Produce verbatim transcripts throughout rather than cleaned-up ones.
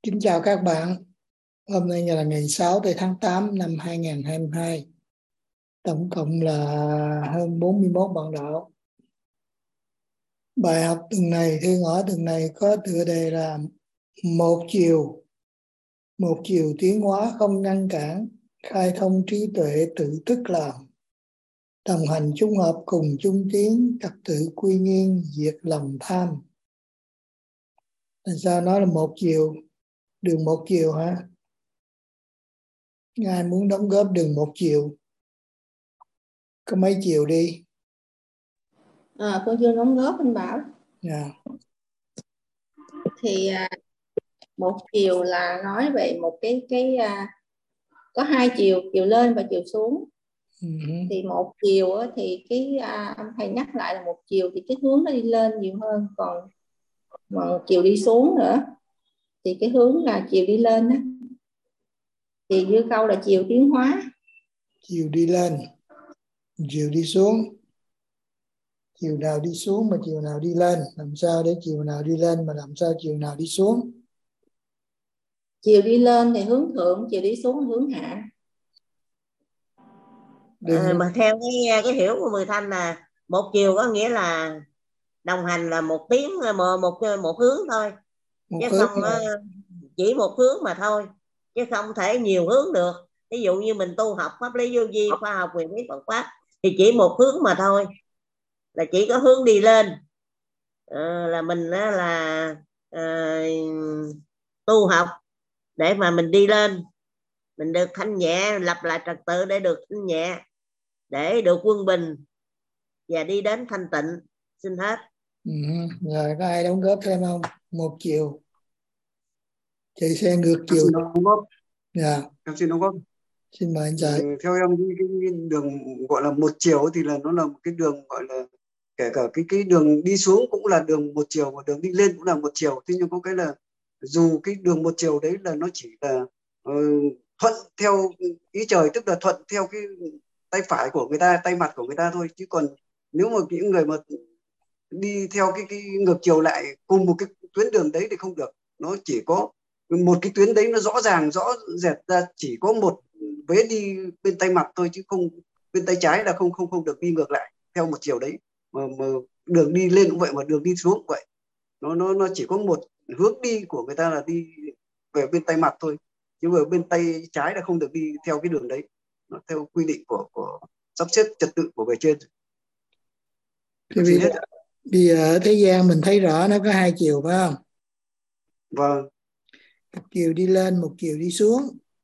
Kính chào các bạn. Hôm nay là ngày sáu tháng tám năm hai nghìn không trăm hai mươi hai. Tổng cộng là hơn bốn mươi mốt bạn đạo. Bài học tuần này, thư ngõ tuần này có tựa đề là một chiều, một chiều tiến hóa không ngăn cản, khai thông trí tuệ tự thức làm, đồng hành chung hợp cùng chung tiến, trật tự quy nghiên, diệt lòng tham. Tại sao nói là một chiều, đường một chiều hả? Ai muốn đóng góp đường một chiều? Có mấy chiều đi? À, cô chưa đóng góp anh Bảo. Yeah. Thì à, một chiều là nói về một cái cái à, có hai chiều, chiều lên và chiều xuống. Uh-huh. Thì một chiều á, thì cái à, anh thầy nhắc lại là một chiều thì cái hướng nó đi lên nhiều hơn, còn một chiều đi xuống nữa thì cái hướng là chiều đi lên đó. Thì như câu là chiều tiến hóa. Chiều đi lên, chiều đi xuống. Chiều nào đi xuống mà chiều nào đi lên? Làm sao để chiều nào đi lên mà làm sao chiều nào đi xuống? Chiều đi lên thì hướng thượng, chiều đi xuống hướng hạ. À, mà theo cái cái hiểu của Mười Thanh là một chiều có nghĩa là đồng hành là một tiếng một một, một hướng thôi, một chứ hướng không rồi. chỉ một hướng mà thôi, chứ không thể nhiều hướng được. Ví dụ như mình tu học pháp lý vô vi, khoa học quyền lý Phật pháp thì chỉ một hướng mà thôi, là chỉ có hướng đi lên. À, là mình là, là à, tu học để mà mình đi lên, mình được thanh nhẹ, lập lại trật tự để được thanh nhẹ, để được quân bình và đi đến thanh tịnh. Xin hết. Ừ. Rồi có ai đóng góp thêm không? Một chiều chạy xe ngược chiều. Xin đóng góp. Dạ. Em xin đóng góp. Xin mời anh Giải. Ừ, theo em cái, cái, cái đường gọi là một chiều thì là nó là một cái đường gọi là kể cả cái cái đường đi xuống cũng là đường một chiều, và đường đi lên cũng là một chiều. Thế nhưng có cái là dù cái đường một chiều đấy là nó chỉ là uh, thuận theo ý trời, tức là thuận theo cái tay phải của người ta, tay mặt của người ta thôi, chứ còn nếu mà những người mà đi theo cái cái ngược chiều lại cùng một cái tuyến đường đấy thì không được. Nó chỉ có một cái tuyến đấy, nó rõ ràng rõ rệt ra, chỉ có một vế đi bên tay mặt thôi, chứ không bên tay trái là không không không được đi ngược lại theo một chiều đấy. Mà, mà đường đi lên cũng vậy, mà đường đi xuống cũng vậy. Nó nó nó chỉ có một hướng đi của người ta là đi về bên tay mặt thôi, nhưng mà bên tay trái là không được đi theo cái đường đấy. Nó theo quy định của của sắp xếp trật tự của bề trên. Thì bây giờ, bây giờ ở thế gian mình thấy rõ nó có hai chiều phải không? Vâng. Một chiều đi lên, một chiều đi xuống.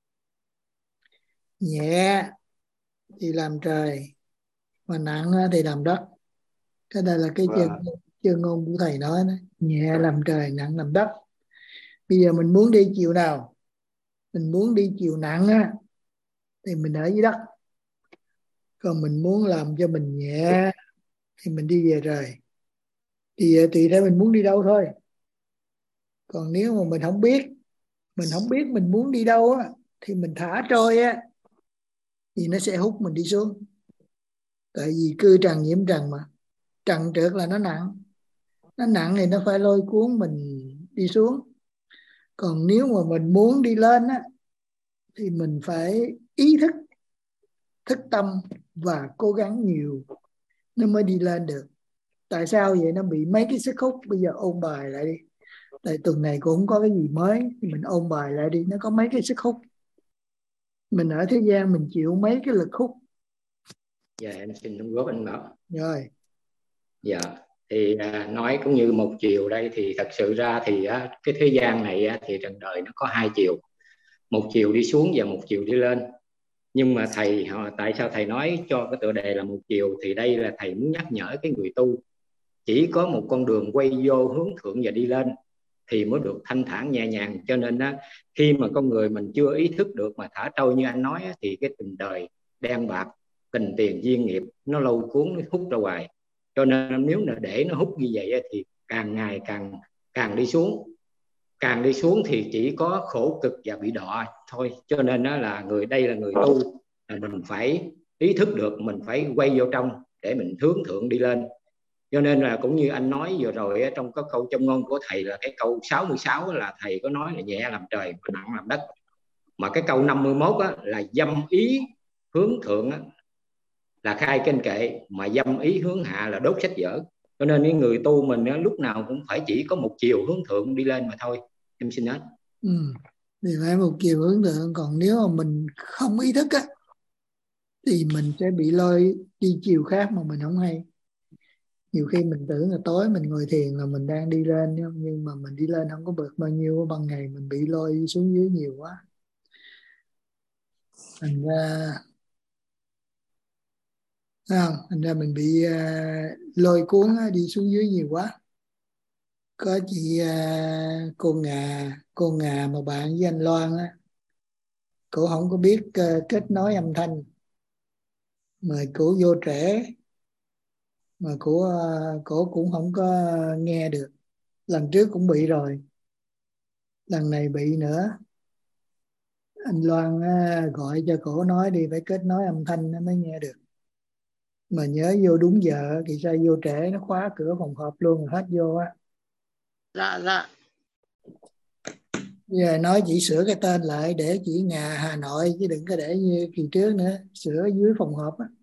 Nhẹ thì làm trời, mà nặng thì làm đất. Cái đây là cái Vâng. chân, chân ngôn của thầy nói đó. Nhẹ làm trời, nặng làm đất. Bây giờ mình muốn đi chiều nào? Mình muốn đi chiều nặng á, thì mình ở dưới đất. Còn mình muốn làm cho mình nhẹ thì mình đi về trời. Thì tùy theo mình muốn đi đâu thôi. Còn nếu mà mình không biết, mình không biết mình muốn đi đâu á, thì mình thả trôi á, thì nó sẽ hút mình đi xuống. Tại vì cư trần nhiễm trần mà. Trần trượt là nó nặng. Nó nặng thì nó phải lôi cuốn mình đi xuống. Còn nếu mà mình muốn đi lên á, thì mình phải ý thức, thức tâm và cố gắng nhiều, nó mới đi lên được. Tại sao vậy? Nó bị mấy cái sức hút. Bây giờ ôn bài lại đi. Tại tuần này cũng không có cái gì mới, thì mình ôn bài lại đi. Nó có mấy cái sức hút. Mình ở thế gian mình chịu mấy cái lực hút. Dạ em xin đóng góp anh Bảo. Rồi. Dạ thì à, nói cũng như một chiều đây, thì thật sự ra thì á, cái thế gian này á, thì trần đời nó có hai chiều, một chiều đi xuống và một chiều đi lên. Nhưng mà thầy họ tại sao thầy nói cho cái tựa đề là một chiều, thì đây là thầy muốn nhắc nhở cái người tu chỉ có một con đường quay vô hướng thượng và đi lên thì mới được thanh thản nhẹ nhàng. Cho nên á, khi mà con người mình chưa ý thức được mà thả trôi như anh nói á, thì cái tình đời đen bạc, tình tiền duyên nghiệp nó lâu cuốn, nó hút ra hoài. Cho nên nếu là để nó hút như vậy á, thì càng ngày càng càng đi xuống, càng đi xuống thì chỉ có khổ cực và bị đọa thôi. Cho nên đó là người đây là người tu, là mình phải ý thức được, mình phải quay vô trong để mình hướng thượng đi lên. Cho nên là cũng như anh nói vừa rồi trong cái câu châm ngôn của thầy là cái câu sáu mươi sáu là thầy có nói là nhẹ làm trời và nặng làm đất. Mà cái câu năm mươi mốt á, là dâm ý hướng thượng á, là khai kênh kệ, mà dâm ý hướng hạ là đốt sách vở. Cho nên những người tu mình á, lúc nào cũng phải chỉ có một chiều hướng thượng đi lên mà thôi. Em xin hết. Ừ. Thì phải một chiều hướng thượng. Còn nếu mà mình không ý thức á, thì mình sẽ bị lôi đi chiều khác mà mình không hay. Nhiều khi mình tưởng là tối mình ngồi thiền là mình đang đi lên, nhưng mà mình đi lên không có được bao nhiêu, ban ngày mình bị lôi xuống dưới nhiều quá. Thành ra không, thành ra mình bị uh, lôi cuốn uh, đi xuống dưới nhiều quá. Có chị uh, cô Ngà, cô Ngà mà bạn với anh Loan á, cổ không có biết uh, kết nối âm thanh, mà cổ vô trễ, mà cổ uh, cổ cũng không có nghe được. Lần trước cũng bị rồi, lần này bị nữa. Anh Loan uh, gọi cho cổ nói đi phải kết nối âm thanh nó mới nghe được. Mà nhớ vô đúng giờ, thì sao vô trễ nó khóa cửa phòng họp luôn rồi hết vô á. Dạ dạ. Giờ nói chỉ sửa cái tên lại để chỉ Ngà Hà Nội, chứ đừng có để như kỳ trước nữa, sửa dưới phòng họp á.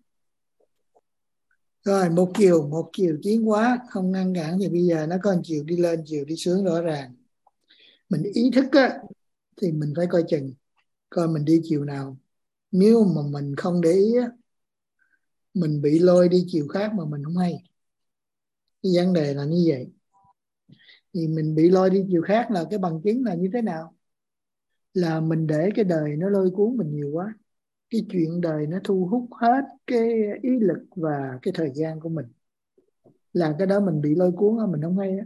Rồi một chiều, một chiều tiến hóa không ngăn cản, thì bây giờ nó có một chiều đi lên, chiều đi xuống rõ ràng. Mình ý thức á, thì mình phải coi chừng, coi mình đi chiều nào. Nếu mà mình không để ý á, mình bị lôi đi chiều khác mà mình không hay. Cái vấn đề là như vậy. Thì mình bị lôi đi chiều khác là cái bằng chứng là như thế nào? Là mình để cái đời nó lôi cuốn mình nhiều quá. Cái chuyện đời nó thu hút hết cái ý lực và cái thời gian của mình. Là cái đó mình bị lôi cuốn á, mình không hay á.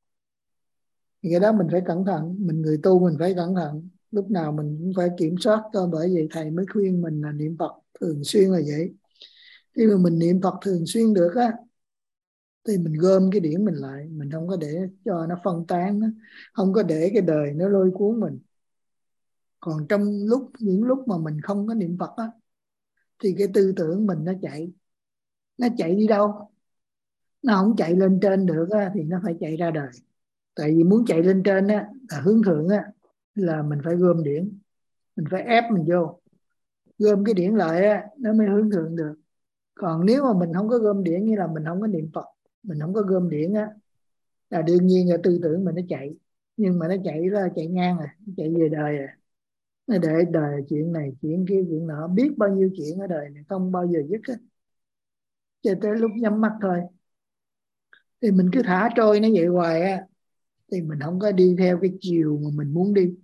Thì cái đó mình phải cẩn thận. Mình người tu mình phải cẩn thận. Lúc nào mình cũng phải kiểm soát thôi. Bởi vậy thầy mới khuyên mình là niệm Phật thường xuyên là vậy. Khi mà mình niệm Phật thường xuyên được á, thì mình gom cái điển mình lại. Mình không có để cho nó phân tán, không có để cái đời nó lôi cuốn mình. Còn trong lúc những lúc mà mình không có niệm Phật á, thì cái tư tưởng mình nó chạy. Nó chạy đi đâu? Nó không chạy lên trên được á, thì nó phải chạy ra đời. Tại vì muốn chạy lên trên á, là hướng thượng á, là mình phải gom điển. Mình phải ép mình vô. Gom cái điển lại á, nó mới hướng thượng được. Còn nếu mà mình không có gom điển, như là mình không có niệm Phật, mình không có gom điển á, là đương nhiên là tư tưởng mình nó chạy. Nhưng mà nó chạy là chạy ngang rồi, nó chạy về đời rồi. Nó để đời chuyện này, chuyện kia, chuyện nọ, biết bao nhiêu chuyện ở đời này không bao giờ dứt á. Cho tới lúc nhắm mắt thôi. Thì mình cứ thả trôi nó vậy hoài á, thì mình không có đi theo cái chiều mà mình muốn đi.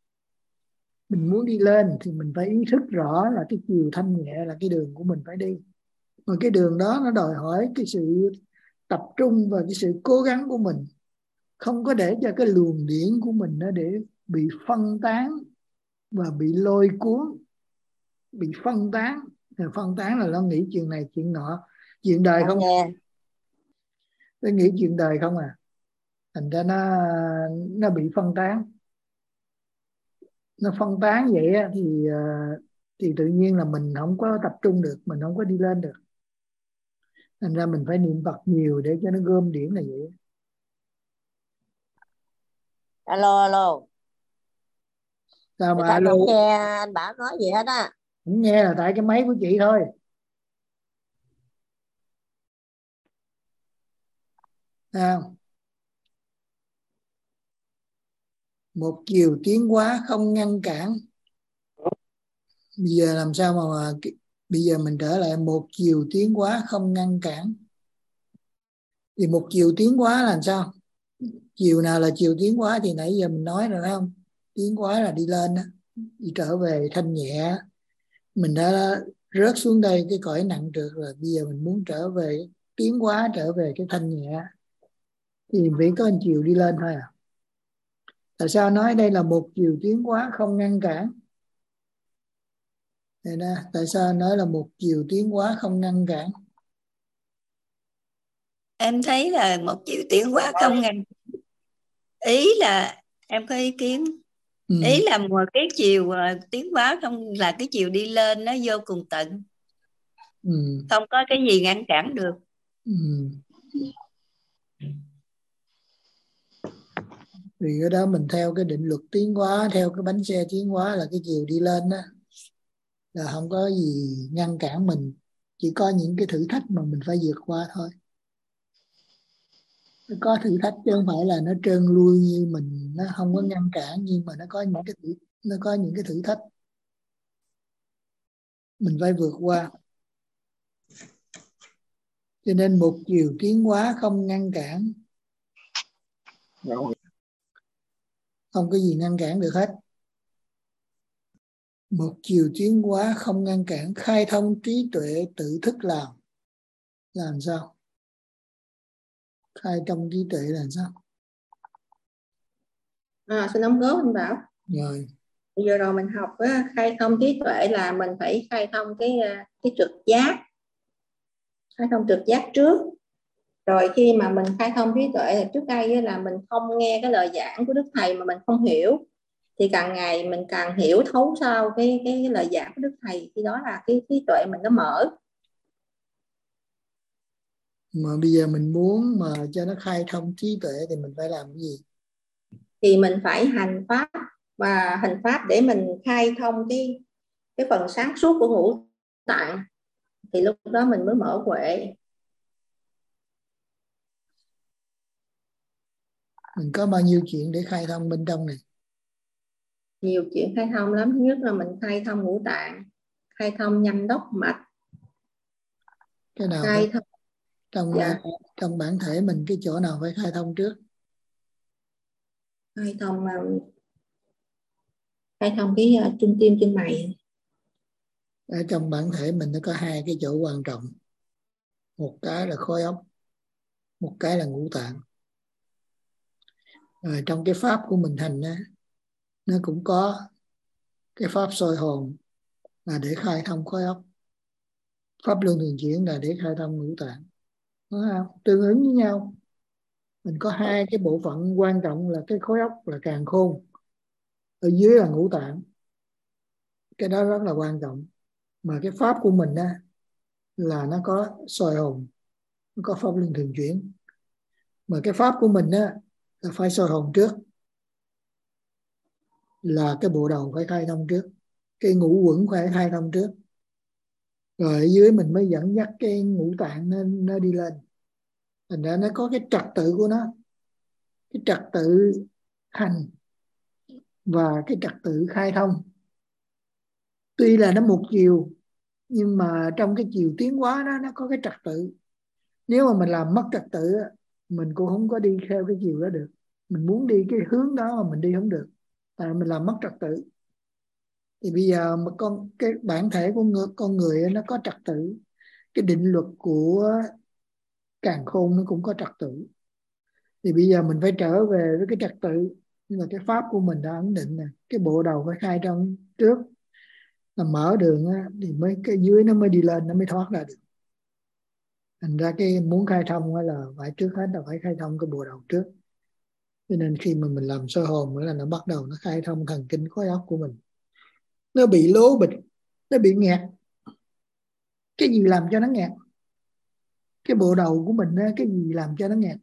Mình muốn đi lên thì mình phải ý thức rõ là cái chiều thanh nhẹ là cái đường của mình phải đi. Mà cái đường đó nó đòi hỏi cái sự tập trung và cái sự cố gắng của mình. Không có để cho cái luồng điển của mình nó để bị phân tán và bị lôi cuốn. Bị phân tán. Phân tán là nó nghĩ chuyện này chuyện nọ, chuyện đời không. Nghe. Nó nghĩ chuyện đời không à. Thành ra nó nó bị phân tán. Nó phân tán vậy á, thì thì tự nhiên là mình không có tập trung được, mình không có đi lên được. Thành ra mình phải niệm Phật nhiều để cho nó gom điển là vậy. Alo alo. Sao Người mà ta alo? không nghe anh Bảo nói gì hết á. Không nghe là tại cái máy của chị thôi. Sao? Một chiều tiến hóa không ngăn cản. Bây giờ làm sao mà, mà bây giờ mình trở lại một chiều tiến hóa không ngăn cản. Thì một chiều tiến hóa là sao? Chiều nào là chiều tiến hóa thì nãy giờ mình nói rồi, không? Tiến hóa là đi lên đó, đi trở về thanh nhẹ. Mình đã rớt xuống đây cái cõi nặng trược rồi, bây giờ mình muốn trở về tiến hóa, trở về cái thanh nhẹ, thì phải có một chiều đi lên thôi à. Tại sao nói đây là một chiều tiến hóa không ngăn cản? Đây đó, tại sao nói là một chiều tiến hóa không ngăn cản? Em thấy là một chiều tiến hóa không ngăn. Ý là em có ý kiến. Ừ. Ý là một cái chiều uh, tiến hóa không là cái chiều đi lên nó vô cùng tận. Ừ. Không có cái gì ngăn cản được. Ừ. Vì cái đó mình theo cái định luật tiến hóa, theo cái bánh xe tiến hóa là cái chiều đi lên đó, là không có gì ngăn cản mình, chỉ có những cái thử thách mà mình phải vượt qua thôi. Nó có thử thách chứ không phải là nó trơn lui như mình, nó không có ngăn cản, nhưng mà nó có những cái thử, nó có những cái thử thách mình phải vượt qua. Cho nên một chiều tiến hóa không ngăn cản, không có gì ngăn cản được hết. Một chiều tiến hóa không ngăn cản khai thông trí tuệ tự thức làm. Làm sao? Khai thông trí tuệ là sao? À, xin đóng góp anh Bảo. Rồi. Giờ rồi mình học á, khai thông trí tuệ là mình phải khai thông cái cái trực giác, khai thông trực giác trước. Rồi khi mà mình khai thông trí tuệ trước đây là mình không nghe cái lời giảng của Đức Thầy mà mình không hiểu, thì càng ngày mình càng hiểu thấu sau cái cái, cái lời giảng của Đức Thầy, thì đó là cái trí tuệ mình nó mở. Mà bây giờ mình muốn mà cho nó khai thông trí tuệ thì mình phải làm cái gì? Thì mình phải hành pháp, và hành pháp để mình khai thông cái cái phần sáng suốt của ngũ tạng, thì lúc đó mình mới mở huệ. Mình có bao nhiêu chuyện để khai thông bên trong này? Nhiều chuyện khai thông lắm. Thứ nhất là mình khai thông ngũ tạng, khai thông nhâm đốc mạch. Cái nào khai thông trong dạ. trong bản thể mình, cái chỗ nào phải khai thông trước? Khai thông khai thông cái uh, trung tim trên mày. Ở trong bản thể mình nó có hai cái chỗ quan trọng, một cái là khối óc, một cái là ngũ tạng. Rồi trong cái pháp của mình hành á, nó cũng có cái pháp soi hồn là để khai thông khối óc, pháp luân thường chuyển là để khai thông ngũ tạng. Đúng không? Tương ứng với nhau. Mình có hai cái bộ phận quan trọng là cái khối óc là càn khôn, ở dưới là ngũ tạng. Cái đó rất là quan trọng. Mà cái pháp của mình á, là nó có soi hồn, nó có pháp luân thường chuyển. Mà cái pháp của mình á, là phải soi hồn trước, là cái bộ đầu phải khai thông trước, cái ngũ quẩn phải khai thông trước, rồi ở dưới mình mới dẫn dắt cái ngũ tạng nó, nó đi lên. Thành ra nó có cái trật tự của nó, cái trật tự hành và cái trật tự khai thông. Tuy là nó một chiều, nhưng mà trong cái chiều tiến hóa đó nó có cái trật tự. Nếu mà mình làm mất trật tự, mình cũng không có đi theo cái chiều đó được. Mình muốn đi cái hướng đó mà mình đi không được, tại mình làm mất trật tự. Thì bây giờ mà con cái bản thể của người, con người nó có trật tự, cái định luật của càn khôn nó cũng có trật tự. Thì bây giờ mình phải trở về với cái trật tự, nhưng mà cái pháp của mình đã ấn định nè, cái bộ đầu phải khai trong trước, là mở đường á, thì mới cái dưới nó mới đi lên, nó mới thoát ra được. Thành ra cái muốn khai thông là phải trước hết là phải khai thông cái bộ đầu trước. Cho nên khi mà mình làm soi hồn là nó bắt đầu nó khai thông thần kinh khối óc của mình. Nó bị lố bịch, nó bị nghẹt. Cái gì làm cho nó nghẹt? Cái bộ đầu của mình á, cái gì làm cho nó nghẹt?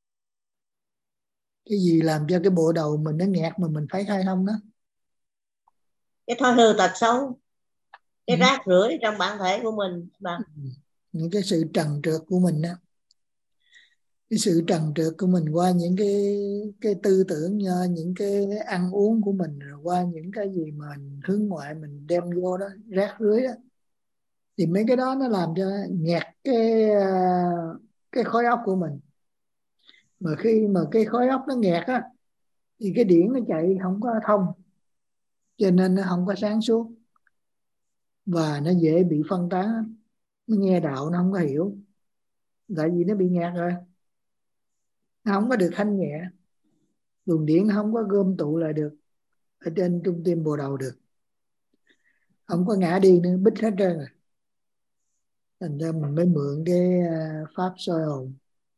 Cái gì làm cho cái bộ đầu mình nó nghẹt mà mình phải khai thông nó? Cái thói hư tật xấu, cái ừ. rác rưởi trong bản thể của mình bà. Những cái sự trần trượt của mình á, cái sự trần trượt của mình qua những cái cái tư tưởng, những cái ăn uống của mình, rồi qua những cái gì mà mình hướng ngoại mình đem vô đó, rác rưới đó, thì mấy cái đó nó làm cho nghẹt cái cái khối óc của mình. Mà khi mà cái khối óc nó nghẹt á, thì cái điển nó chạy không có thông, cho nên nó không có sáng suốt, và nó dễ bị phân tán. Nó nghe đạo nó không có hiểu, tại vì nó bị nghẹt rồi, nó không có được thanh nhẹ, luồng điển nó không có gom tụ lại được ở trên trung tim bồ đầu được, không có ngã đi nữa, bích hết trơn rồi. Thành ra mình mới mượn cái pháp soi hồn,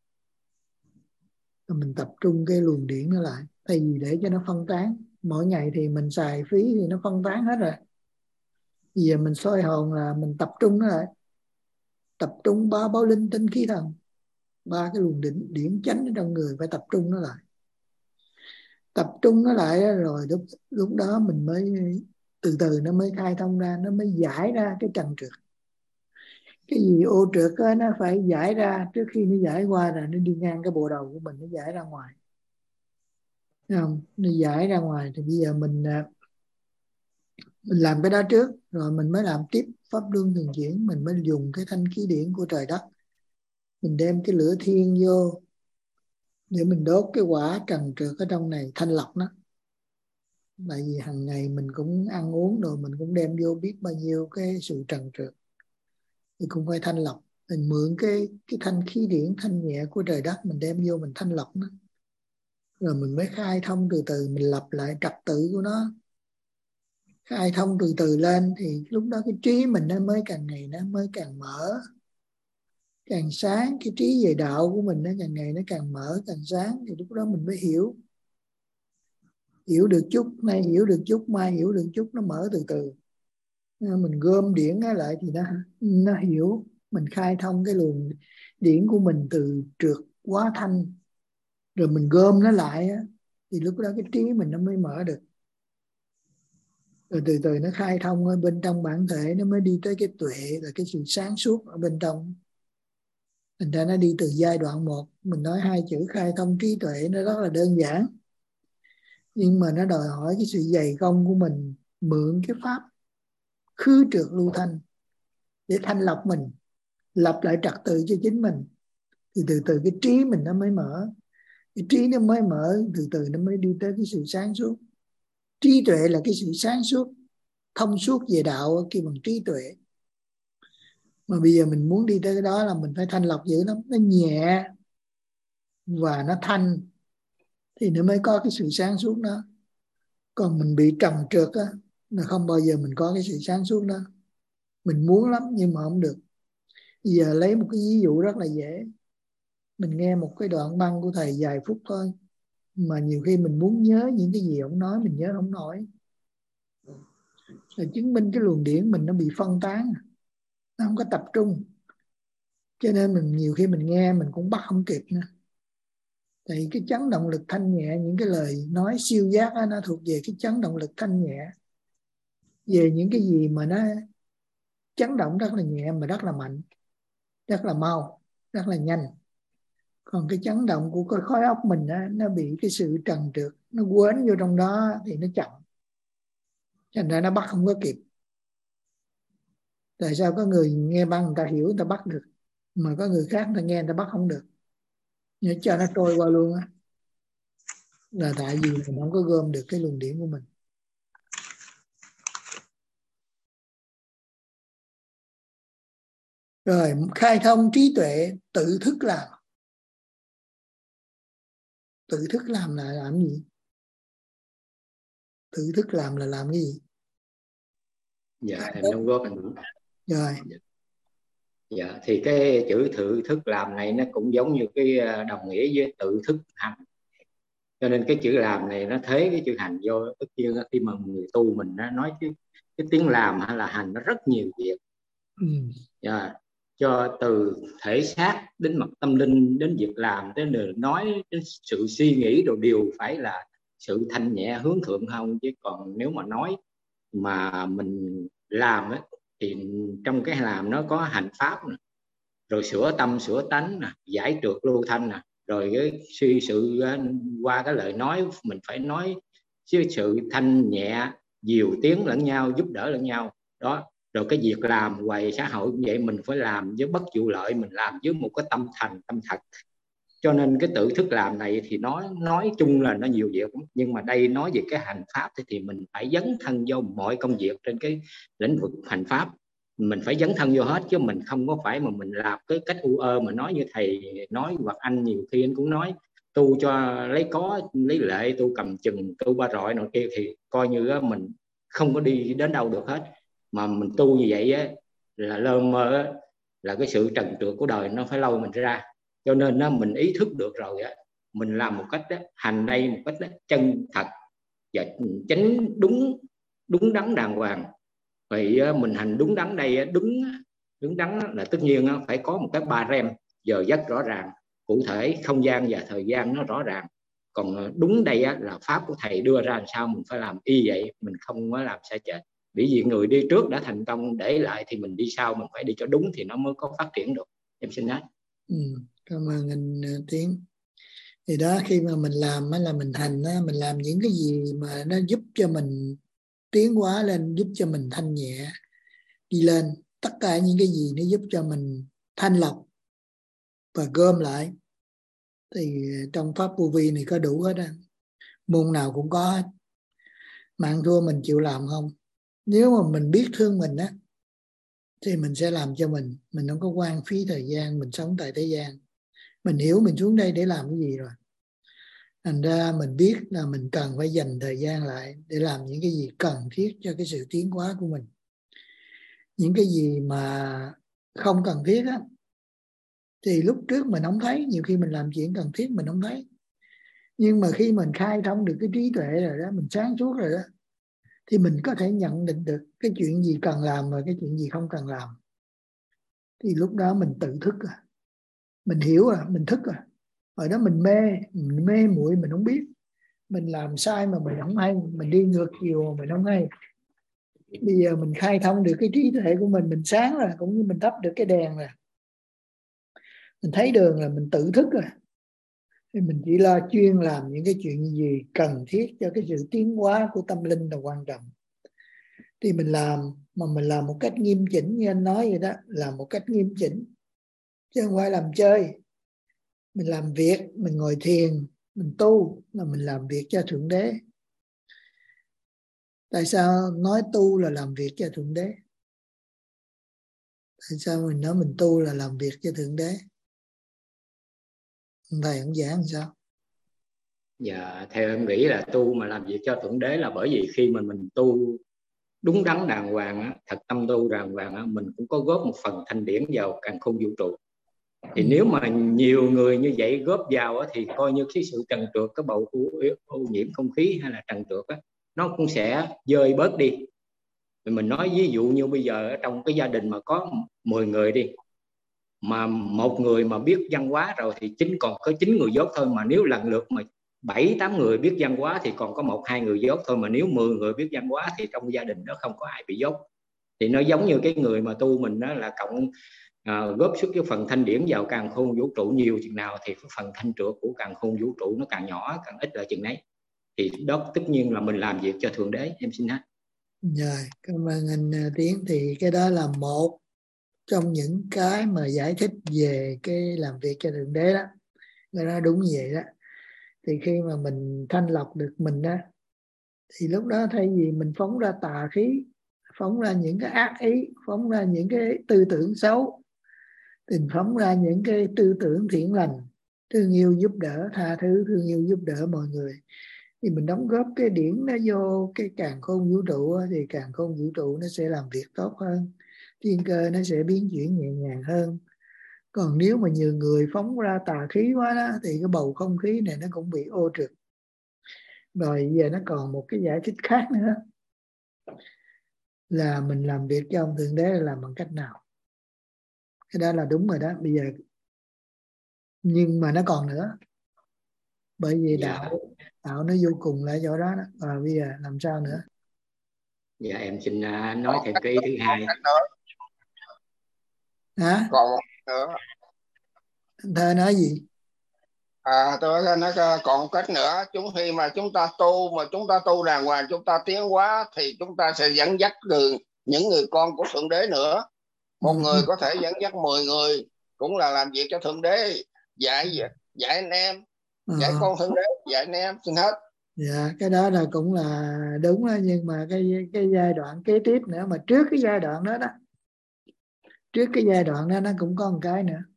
mình tập trung cái luồng điển nó lại, thay vì để cho nó phân tán. Mỗi ngày thì mình xài phí thì nó phân tán hết rồi. Bây giờ mình soi hồn là mình tập trung nó lại, tập trung ba báo linh tinh khí thần, ba cái luồng điển, điển chánh ở trong người phải tập trung nó lại. tập trung nó lại đó, rồi lúc lúc đó mình mới từ từ nó mới khai thông ra, nó mới giải ra cái trần trượt. Cái gì ô trượt đó, nó phải giải ra trước khi nó giải qua rồi nó đi ngang cái bộ đầu của mình, nó giải ra ngoài. Thấy không? Nó giải ra ngoài thì bây giờ mình mình làm cái đó trước rồi mình mới làm tiếp pháp luân thường chuyển. Mình mới dùng cái thanh khí điển của trời đất, mình đem cái lửa thiên vô để mình đốt cái quả trần trượt ở trong này, thanh lọc nó. Tại vì hàng ngày mình cũng ăn uống rồi mình cũng đem vô biết bao nhiêu cái sự trần trượt, thì cũng phải thanh lọc. Mình mượn cái cái thanh khí điển thanh nhẹ của trời đất, mình đem vô mình thanh lọc nó, rồi mình mới khai thông từ từ, mình lập lại trật tự của nó. Khai thông từ từ lên thì lúc đó cái trí mình nó mới càng ngày nó mới càng mở, càng sáng. Cái trí về đạo của mình nó càng ngày nó càng mở, càng sáng, thì lúc đó mình mới hiểu. Hiểu được chút, nay hiểu được chút, mai hiểu được chút, nó mở từ từ. Mình gom điển lại thì nó nó hiểu. Mình khai thông cái luồng điển của mình từ trượt quá thanh, rồi mình gom nó lại thì lúc đó cái trí mình nó mới mở được. Rồi từ từ nó khai thông ở bên trong bản thể, nó mới đi tới cái tuệ, là cái sự sáng suốt ở bên trong. Thành ra nó đi từ giai đoạn một. Mình nói hai chữ khai thông trí tuệ nó rất là đơn giản, nhưng mà nó đòi hỏi cái sự dày công của mình, mượn cái pháp khứ trượt lưu thanh để thanh lọc mình, lập lại trật tự cho chính mình. Thì từ từ cái trí mình nó mới mở. Cái trí nó mới mở, từ từ nó mới đi tới cái sự sáng suốt. Trí tuệ là cái sự sáng suốt, thông suốt về đạo kêu bằng trí tuệ. Mà bây giờ mình muốn đi tới cái đó là mình phải thanh lọc dữ lắm. Nó nhẹ và nó thanh thì nó mới có cái sự sáng suốt đó. Còn mình bị trầm trượt á, là không bao giờ mình có cái sự sáng suốt đó. Mình muốn lắm nhưng mà không được. Bây giờ lấy một cái ví dụ rất là dễ. Mình nghe một cái đoạn băng của thầy vài phút thôi, mà nhiều khi mình muốn nhớ những cái gì ông nói, mình nhớ không nổi. Là chứng minh cái luồng điển mình nó bị phân tán, nó không có tập trung. Cho nên mình nhiều khi mình nghe mình cũng bắt không kịp nữa. Tại cái chấn động lực thanh nhẹ, những cái lời nói siêu giác đó, nó thuộc về cái chấn động lực thanh nhẹ. Về những cái gì mà nó chấn động rất là nhẹ mà rất là mạnh, rất là mau, rất là nhanh. Còn cái chấn động của cái khối óc mình đó, nó bị cái sự trần trượt, nó quến vô trong đó thì nó chậm. Thành ra nó bắt không có kịp. Tại sao có người nghe băng người ta hiểu, người ta bắt được, mà có người khác người ta nghe người ta bắt không được, nhớ cho nó trôi qua luôn á. Là tại vì mình không có gom được cái luồng điển của mình. Rồi khai thông trí tuệ, tự thức làm. Tự thức làm là làm gì? Tự thức làm là làm cái gì? Dạ em đóng góp anh. Rồi. Dạ thì cái chữ tự thức làm này nó cũng giống như cái đồng nghĩa với tự thức hành. Cho nên cái chữ làm này nó thế cái chữ hành vô. Tất nhiên khi mà người tu mình nó nói cái, cái tiếng làm hay là hành nó rất nhiều việc. Ừ. Yeah. Cho từ thể xác đến mặt tâm linh, đến việc làm, đến lời nói, đến sự suy nghĩ đồ đều phải là sự thanh nhẹ hướng thượng không. Chứ còn nếu mà nói mà mình làm ấy, thì trong cái làm nó có hành pháp nè, rồi sửa tâm sửa tánh nè, giải trượt lưu thanh nè, rồi cái suy sự qua cái lời nói mình phải nói với sự thanh nhẹ, dìu tiếng lẫn nhau, giúp đỡ lẫn nhau đó. Rồi cái việc làm ngoài xã hội cũng vậy, mình phải làm với bất vụ lợi, mình làm với một cái tâm thành, tâm thật. Cho nên cái tự thức làm này thì nói nói chung là nó nhiều việc, nhưng mà đây nói về cái hành pháp thì, thì mình phải dấn thân vô mọi công việc trên cái lĩnh vực hành pháp. Mình phải dấn thân vô hết, chứ mình không có phải mà mình làm cái cách u ơ mà nói như thầy nói, hoặc anh nhiều khi anh cũng nói tu cho lấy có lấy lệ, tu cầm chừng, tu ba rọi nọ kia, thì coi như mình không có đi đến đâu được hết. Mà mình tu như vậy á, là lơ mơ á, là cái sự trần trượt của đời nó phải lâu mình ra. Cho nên á, mình ý thức được rồi á, mình làm một cách đó, hành đây một cách đó, chân thật và chánh đúng, đúng đắn đàng hoàng. Vậy mình hành đúng đắn đây, đúng đúng đắn là tất nhiên phải có một cái ba rem giờ giấc rõ ràng, cụ thể không gian và thời gian nó rõ ràng. Còn đúng đây á, là pháp của thầy đưa ra làm sao mình phải làm y vậy, mình không có làm sai chệch. Bởi vì người đi trước đã thành công để lại thì mình đi sau mình phải đi cho đúng thì nó mới có phát triển được. Em xin hết. Ừ, cảm ơn anh Tiến. Thì đó, khi mà mình làm á, là mình hành á, mình làm những cái gì mà nó giúp cho mình tiến hóa lên, giúp cho mình thanh nhẹ đi lên. Tất cả những cái gì nó giúp cho mình thanh lọc và gom lại thì trong pháp vô vi này có đủ hết á. Môn nào cũng có hết. Mà ăn thua mình chịu làm không? Nếu mà mình biết thương mình á thì mình sẽ làm cho mình. Mình không có quan phí thời gian mình sống tại thế gian. Mình hiểu mình xuống đây để làm cái gì rồi. Thành ra mình biết là mình cần phải dành thời gian lại để làm những cái gì cần thiết cho cái sự tiến hóa của mình. Những cái gì mà không cần thiết á thì lúc trước mình không thấy. Nhiều khi mình làm chuyện cần thiết mình không thấy. Nhưng mà khi mình khai thông được cái trí tuệ rồi đó, mình sáng suốt rồi đó, thì mình có thể nhận định được cái chuyện gì cần làm và cái chuyện gì không cần làm. Thì lúc đó mình tự thức à. Mình hiểu à, mình thức à. Hồi đó mình mê, mình mê muội mình không biết. Mình làm sai mà mình không hay, mình đi ngược chiều mà mình không hay. Bây giờ mình khai thông được cái trí tuệ của mình, mình sáng rồi, cũng như mình tắt được cái đèn rồi. Mình thấy đường là mình tự thức rồi. Thì mình chỉ lo chuyên làm những cái chuyện gì cần thiết cho cái sự tiến hóa của tâm linh là quan trọng. Thì mình làm, mà mình làm một cách nghiêm chỉnh như anh nói vậy đó, làm một cách nghiêm chỉnh. Chứ không phải làm chơi. Mình làm việc, mình ngồi thiền, mình tu là mình làm việc cho Thượng Đế. Tại sao nói tu là làm việc cho Thượng Đế? Tại sao mình nói mình tu là làm việc cho Thượng Đế? Thầy không giảng sao? Dạ, theo em nghĩ là tu mà làm việc cho Thượng Đế là bởi vì khi mà mình tu đúng đắn đàng hoàng á, thật tâm tu đàng hoàng á, mình cũng có góp một phần thanh điển vào càn khôn vũ trụ. Thì ừ. nếu mà nhiều người như vậy góp vào á, thì coi như cái sự trần trượt, cái bầu ô nhiễm không khí hay là trần trượt á, nó cũng sẽ dơi bớt đi. Mình nói ví dụ như bây giờ ở trong cái gia đình mà có mười người đi, mà một người mà biết văn hóa rồi thì chính còn có chín người dốt thôi. Mà nếu lần lượt mà bảy tám người biết văn hóa thì còn có một hai người dốt thôi. Mà nếu mười người biết văn hóa thì trong gia đình đó không có ai bị dốt. Thì nó giống như cái người mà tu mình đó là cộng à, góp sức cái phần thanh điển vào càn khôn vũ trụ nhiều chừng nào thì cái phần thanh trượt của càn khôn vũ trụ nó càng nhỏ, càng ít là chừng đấy. Thì đó tất nhiên là mình làm việc cho Thượng Đế. Em xin hết. Rồi, cảm ơn anh Tiến. Thì cái đó là một trong những cái mà giải thích về cái làm việc cho Thượng Đế đó. Nó nói đúng như vậy đó. Thì khi mà mình thanh lọc được mình đó, thì lúc đó thay vì mình phóng ra tà khí, phóng ra những cái ác ý, phóng ra những cái tư tưởng xấu, thì phóng ra những cái tư tưởng thiện lành, thương yêu giúp đỡ, tha thứ, thương yêu giúp đỡ mọi người. Thì mình đóng góp cái điển nó vô cái càn khôn vũ trụ, thì càn khôn vũ trụ nó sẽ làm việc tốt hơn, thiên cơ nó sẽ biến chuyển nhẹ nhàng hơn. Còn nếu mà nhiều người phóng ra tà khí quá đó, thì cái bầu không khí này nó cũng bị ô trực. Rồi giờ nó còn một cái giải thích khác nữa, là mình làm việc cho ông Thượng Đế là làm bằng cách nào. Cái đó là đúng rồi đó. Bây giờ nhưng mà nó còn nữa, bởi vì Dạ. đạo đạo nó vô cùng là chỗ đó, đó. Và bây giờ làm sao nữa? Dạ em xin uh, nói thêm cái ý thứ hai. Hả? Còn một nữa. Thơ nói gì? À, tôi nói còn một cách nữa. Chúng khi mà chúng ta tu mà chúng ta tu đàng hoàng, chúng ta tiến hóa thì chúng ta sẽ dẫn dắt đường những người con của Thượng Đế nữa. Một ừ. người có thể dẫn dắt mười người, cũng là làm việc cho Thượng Đế, dạy dạy anh em, dạy à. con Thượng Đế, dạy anh em. Xin hết. Dạ, cái đó là cũng là đúng đó. Nhưng mà cái cái giai đoạn kế tiếp nữa, mà trước cái giai đoạn đó đó, trước cái giai đoạn đó nó cũng có một cái nữa.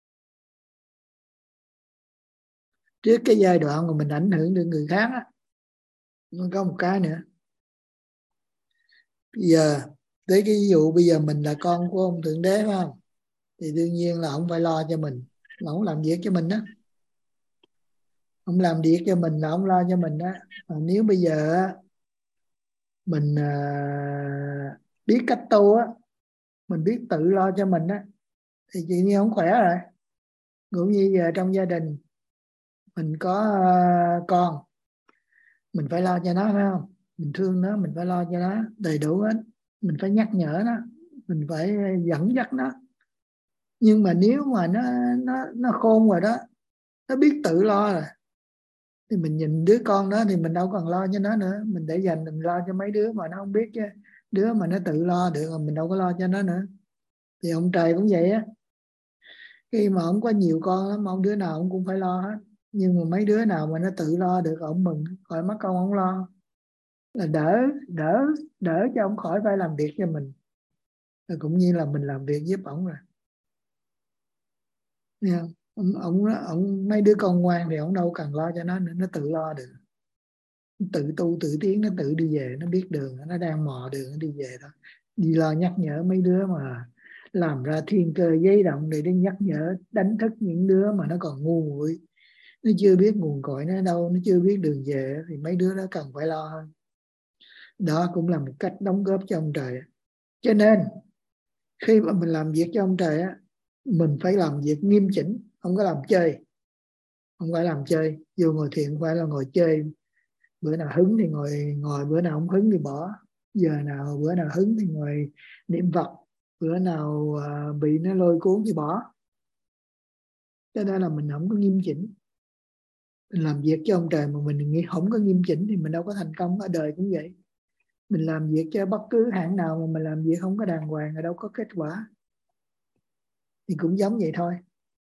Trước cái giai đoạn mà mình ảnh hưởng đến người khác á, nó có một cái nữa. Bây giờ tới cái ví dụ bây giờ mình là con của ông Thượng Đế, phải không? Thì đương nhiên là ông phải lo cho mình, là ông làm việc cho mình đó. Ông làm việc cho mình là ông lo cho mình đó. Mà nếu bây giờ mình à, biết cách tu á, mình biết tự lo cho mình á, thì chị nhiên không khỏe rồi. Cũng như giờ trong gia đình mình có uh, con, mình phải lo cho nó, phải không? Mình thương nó, mình phải lo cho nó đầy đủ hết, mình phải nhắc nhở nó, mình phải dẫn dắt nó. Nhưng mà nếu mà nó nó nó khôn rồi đó, nó biết tự lo rồi, thì mình nhìn đứa con đó thì mình đâu còn lo cho nó nữa, mình để dành mình lo cho mấy đứa mà nó không biết chứ. Đứa mà nó tự lo được rồi mình đâu có lo cho nó nữa. Thì ông trời cũng vậy á, khi mà ông có nhiều con lắm, ông đứa nào ông cũng phải lo hết. Nhưng mà mấy đứa nào mà nó tự lo được ông mừng, khỏi mất công ông lo, là đỡ đỡ đỡ cho ông khỏi phải làm việc cho mình, rồi cũng như là mình làm việc giúp ổng rồi. Nghe không? Ông, ông, ông mấy đứa con ngoan thì ông đâu cần lo cho nó nữa, nó tự lo được, tự tu tự tiến, nó tự đi về, nó biết đường, nó đang mò đường nó đi về đó. Đi lo nhắc nhở mấy đứa mà làm ra thiên cơ giấy động để đến nhắc nhở đánh thức những đứa mà nó còn ngu muội, nó chưa biết nguồn cội nó đâu, nó chưa biết đường về, thì mấy đứa đó cần phải lo hơn. Đó cũng là một cách đóng góp cho ông trời. Cho nên khi mà mình làm việc cho ông trời á, mình phải làm việc nghiêm chỉnh, không có làm chơi. Không phải làm chơi, vô ngồi thiền không phải là ngồi chơi, bữa nào hứng thì ngồi ngồi bữa nào không hứng thì bỏ. Giờ nào bữa nào hứng thì ngồi niệm Phật, bữa nào uh, bị nó lôi cuốn thì bỏ. Cho nên là mình không có nghiêm chỉnh. Mình làm việc cho ông trời mà mình nghĩ không có nghiêm chỉnh thì mình đâu có thành công. Ở đời cũng vậy, mình làm việc cho bất cứ hãng nào mà mình làm việc không có đàng hoàng thì đâu có kết quả. Thì cũng giống vậy thôi.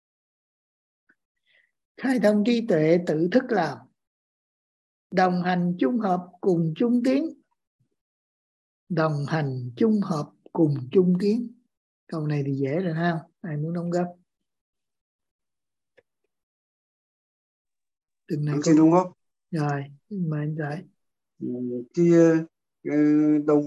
Khai thông trí tuệ tự thức làm, đồng hành chung hợp cùng chung tiến. Đồng hành chung hợp cùng chung tiến. Câu này thì dễ rồi ha, ai muốn đóng góp? Từng này Xin đóng góp. Rồi, mời anh Giải. Khi đồng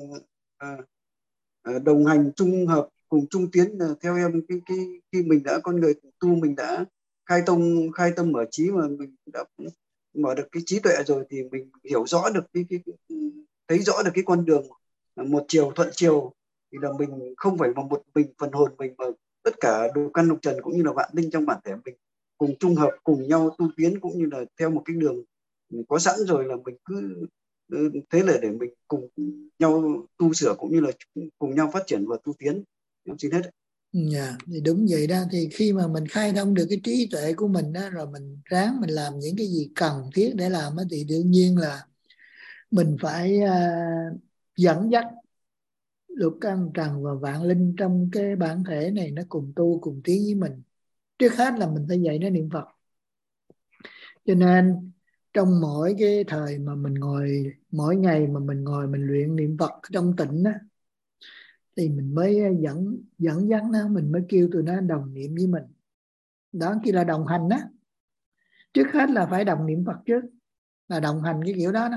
đồng hành chung hợp cùng chung tiến, theo em cái cái khi mình đã con người tu, mình đã khai tông khai tâm mở trí, mà mình đã mở được cái trí tuệ rồi, thì mình hiểu rõ được cái, cái, cái thấy rõ được cái con đường một chiều thuận chiều, thì là mình không phải mà một mình phần hồn mình, mà tất cả đồ căn lục trần cũng như là vạn linh trong bản thể mình cùng chung hợp cùng nhau tu tiến, cũng như là theo một cái đường có sẵn rồi, là mình cứ thế là để mình cùng nhau tu sửa cũng như là cùng nhau phát triển và tu tiến. Em xin hết. Dạ, thì đúng vậy đó. Thì khi mà mình khai thông được cái trí tuệ của mình đó, rồi mình ráng mình làm những cái gì cần thiết để làm đó, thì đương nhiên là mình phải uh, dẫn dắt lục căn trần và vạn linh trong cái bản thể này nó cùng tu cùng tiến với mình. Trước hết là mình phải dạy nó niệm Phật. Cho nên trong mỗi cái thời mà mình ngồi, mỗi ngày mà mình ngồi mình luyện niệm Phật trong tịnh á, thì mình mới dẫn dẫn dắt nó, mình mới kêu tụi nó đồng niệm với mình. Đó kia là đồng hành á. Trước hết là phải đồng niệm Phật trước, là đồng hành cái kiểu đó đó,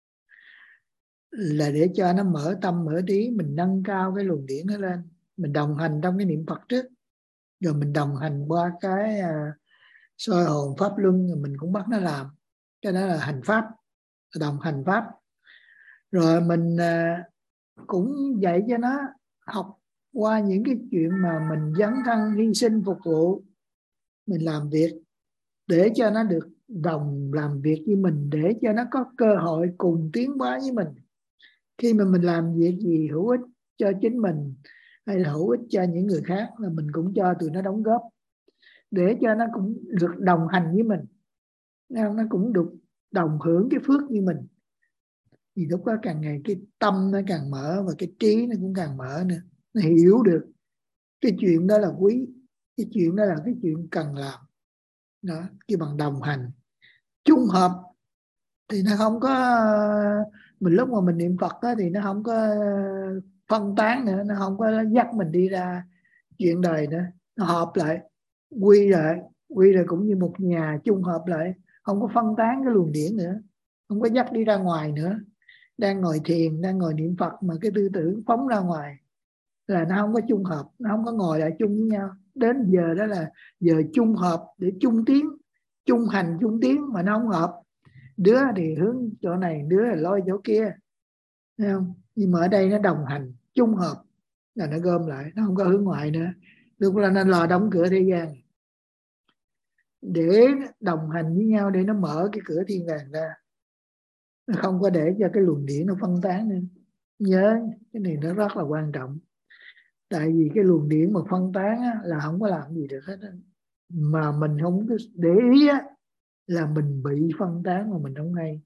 là để cho nó mở tâm mở trí, mình nâng cao cái luồng điển nó lên. Mình đồng hành trong cái niệm Phật trước, rồi mình đồng hành qua cái à, soi hồn pháp luân, rồi mình cũng bắt nó làm. Cho nên là hành pháp, đồng hành pháp. Rồi mình à, cũng dạy cho nó học qua những cái chuyện mà mình dấn thân hy sinh phục vụ, mình làm việc để cho nó được đồng làm việc với mình, để cho nó có cơ hội cùng tiến hóa với mình. Khi mà mình làm việc gì hữu ích cho chính mình hay là hữu ích cho những người khác, là mình cũng cho tụi nó đóng góp, để cho nó cũng được đồng hành với mình, nó cũng được đồng hưởng cái phước như mình. Thì lúc đó càng ngày cái tâm nó càng mở, và cái trí nó cũng càng mở nữa. Nó hiểu được cái chuyện đó là quý, cái chuyện đó là cái chuyện cần làm. Đó, cái bằng đồng hành chung hợp thì nó không có, mình lúc mà mình niệm Phật đó, thì nó không có phân tán nữa, nó không có dắt mình đi ra chuyện đời nữa. Nó hợp lại, quy lại, quy lại cũng như một nhà chung hợp lại, không có phân tán cái luồng điển nữa, không có dắt đi ra ngoài nữa. Đang ngồi thiền, đang ngồi niệm Phật mà cái tư tưởng phóng ra ngoài là nó không có chung hợp, nó không có ngồi lại chung với nhau. Đến giờ đó là giờ chung hợp để chung tiến, chung hành chung tiến, mà nó không hợp. Đứa thì hướng chỗ này, đứa là lôi chỗ kia, thấy không? Nhưng mà ở đây nó đồng hành chung hợp, là nó gom lại, nó không có hướng ngoại nữa. Lúc là nó lò đóng cửa thế gian. để đồng hành với nhau, để nó mở cái cửa thiên đàng ra, nó không có để cho cái luồng điển nó phân tán nữa. Nhớ cái này nó rất là quan trọng, tại vì cái luồng điển mà phân tán á, là không có làm gì được hết á. Mà mình không có để ý á, là mình bị phân tán mà mình không hay.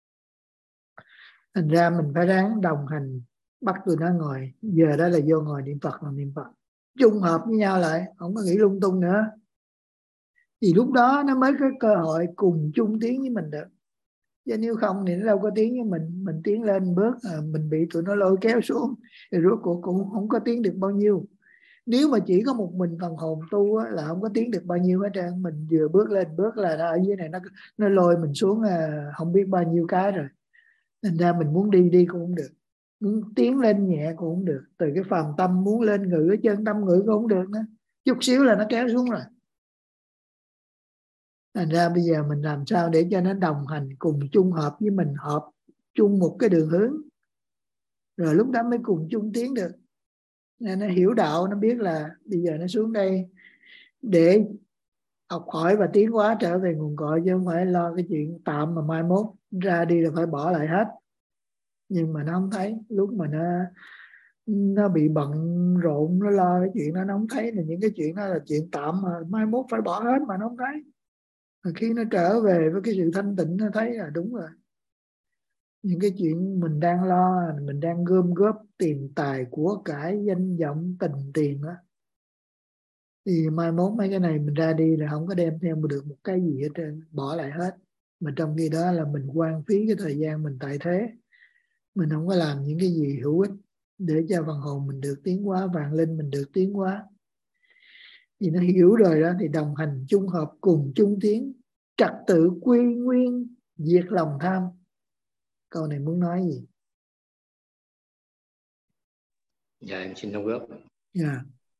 Thành ra mình phải ráng đồng hành, bắt tụi nó ngồi, giờ đó là vô ngồi niệm Phật là niệm Phật, chung hợp với nhau lại, không có nghĩ lung tung nữa, thì lúc đó nó mới có cơ hội cùng chung tiến với mình được. Chứ nếu không thì nó đâu có tiến với mình. Mình tiến lên bước à, mình bị tụi nó lôi kéo xuống, thì rốt cuộc cũng không có tiến được bao nhiêu. Nếu mà chỉ có một mình phần hồn tu á, là không có tiến được bao nhiêu hết trơn. Mình vừa bước lên bước là nó ở dưới này nó nó lôi mình xuống à, không biết bao nhiêu cái rồi. Thành ra mình muốn đi đi cũng không được, muốn tiến lên nhẹ cũng không được. Từ cái phàm tâm muốn lên ngự ở chân tâm ngự cũng không được nữa, chút xíu là nó kéo xuống rồi. Thành ra bây giờ mình làm sao để cho nó đồng hành cùng chung hợp với mình, hợp chung một cái đường hướng, rồi lúc đó mới cùng chung tiến được. Nên nó hiểu đạo, nó biết là bây giờ nó xuống đây để học hỏi và tiến hóa trở về nguồn cội, chứ không phải lo cái chuyện tạm mà mai mốt ra đi là phải bỏ lại hết. Nhưng mà nó không thấy, lúc mà nó nó bị bận rộn, nó lo cái chuyện đó, nó không thấy là những cái chuyện đó là chuyện tạm mà mai mốt phải bỏ hết, mà nó không thấy. Mà khi nó trở về với cái sự thanh tịnh, nó thấy là đúng rồi. Những cái chuyện mình đang lo, mình đang gom góp tiền tài của cải, danh vọng, tình tiền đó, thì mai mốt mấy cái này mình ra đi là không có đem theo được một cái gì hết trơn, bỏ lại hết. Mà trong khi đó là mình hoang phí cái thời gian mình tại thế, mình không có làm những cái gì hữu ích để cho phần hồn mình được tiến hóa, vạn linh mình được tiến hóa. Thì nó hiểu rồi đó, thì đồng hành chung hợp cùng chung tiến, trật tự quy nguyên, diệt lòng tham. Câu này muốn nói gì? Dạ em xin đóng góp. Dạ.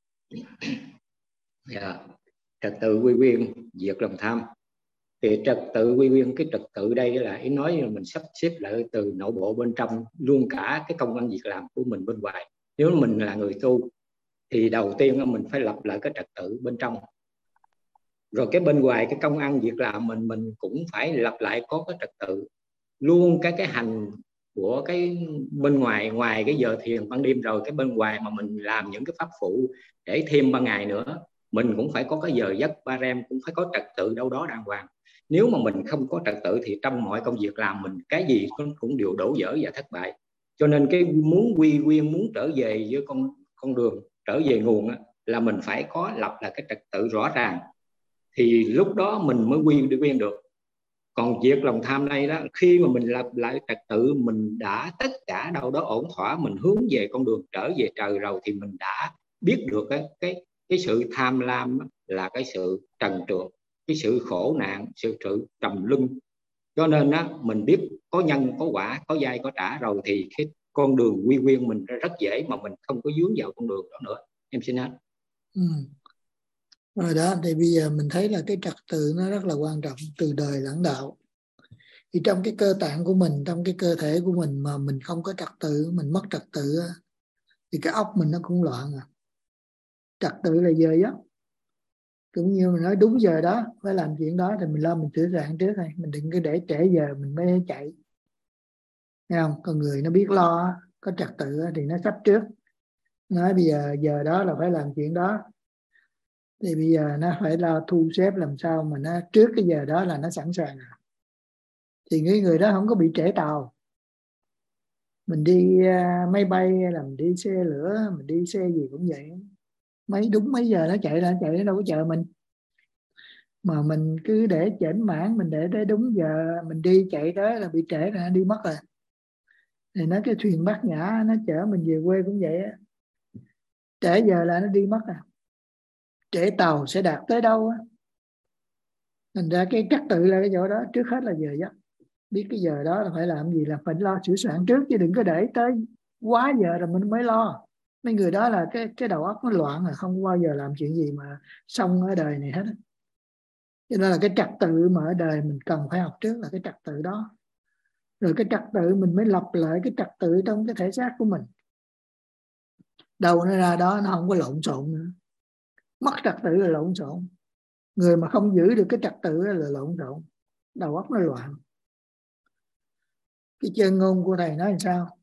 Dạ. Trật tự quy nguyên, diệt lòng tham. Thì trật tự quy nguyên, cái trật tự đây là ý nói là mình sắp xếp lại từ nội bộ bên trong, luôn cả cái công ăn việc làm của mình bên ngoài. Nếu mình là người tu thì đầu tiên mình phải lập lại cái trật tự bên trong, rồi cái bên ngoài cái công ăn việc làm mình mình cũng phải lập lại có cái trật tự. Luôn cái cái hành của cái bên ngoài, ngoài cái giờ thiền ban đêm, rồi cái bên ngoài mà mình làm những cái pháp phụ để thêm ban ngày nữa, mình cũng phải có cái giờ giấc ba rem, cũng phải có trật tự đâu đó đàng hoàng. Nếu mà mình không có trật tự thì trong mọi công việc làm mình cái gì cũng đều đổ vỡ và thất bại. Cho nên cái muốn quy nguyên, muốn trở về với con con đường, trở về nguồn á, là mình phải có lập là cái trật tự rõ ràng, thì lúc đó mình mới quy đi nguyên được. Còn việc lòng tham đây đó, khi mà mình lập lại trật tự, mình đã tất cả đâu đó ổn thỏa, mình hướng về con đường trở về trời rồi, thì mình đã biết được cái cái cái sự tham lam là cái sự trần trượt, cái sự khổ nạn, sự sự trầm luân. Cho nên á, mình biết có nhân có quả, có dai có trả rồi, thì cái con đường quy nguyên mình rất dễ, mà mình không có vướng vào con đường đó nữa. Em xin hết. Ừ. Rồi đó, thì bây giờ mình thấy là cái trật tự nó rất là quan trọng từ đời lẫn đạo. Thì trong cái cơ tạng của mình, trong cái cơ thể của mình mà mình không có trật tự, mình mất trật tự thì cái óc mình nó cũng loạn à. Trật tự là giờ giấc, cũng như mình nói đúng giờ đó phải làm chuyện đó, thì mình lo mình sửa soạn trước thôi, mình đừng có để trễ giờ mình mới chạy. Thấy không? Con người nó biết lo, có trật tự thì nó sắp trước, nói bây giờ giờ đó là phải làm chuyện đó, thì bây giờ nó phải lo thu xếp làm sao mà nó trước cái giờ đó là nó sẵn sàng. Thì cái người đó không có bị trễ tàu. Mình đi uh, máy bay hay là mình đi xe lửa, mình đi xe gì cũng vậy, mấy đúng mấy giờ nó chạy là chạy, nó đâu có chờ mình. Mà mình cứ để chểnh mãn, mình để tới đúng giờ mình đi chạy tới là bị trễ là đi mất rồi. Thì nó cái thuyền Bát Nhã nó chở mình về quê cũng vậy á, trễ giờ là nó đi mất à, trễ tàu sẽ đạt tới đâu á. Thành ra cái trật tự là cái chỗ đó, trước hết là giờ giấc, biết cái giờ đó là phải làm gì là phải lo sửa soạn trước, chứ đừng có để tới quá giờ rồi mình mới lo. Mấy người đó là cái cái đầu óc nó loạn, là không bao giờ làm chuyện gì mà xong ở đời này hết. Cho nên là cái trật tự mà ở đời mình cần phải học trước là cái trật tự đó, rồi cái trật tự mình mới lập lại cái trật tự trong cái thể xác của mình. Đầu nó ra đó nó không có lộn xộn nữa, mất trật tự là lộn xộn. Người mà không giữ được cái trật tự là lộn xộn, đầu óc nó loạn. Cái chân ngôn của thầy nói làm sao?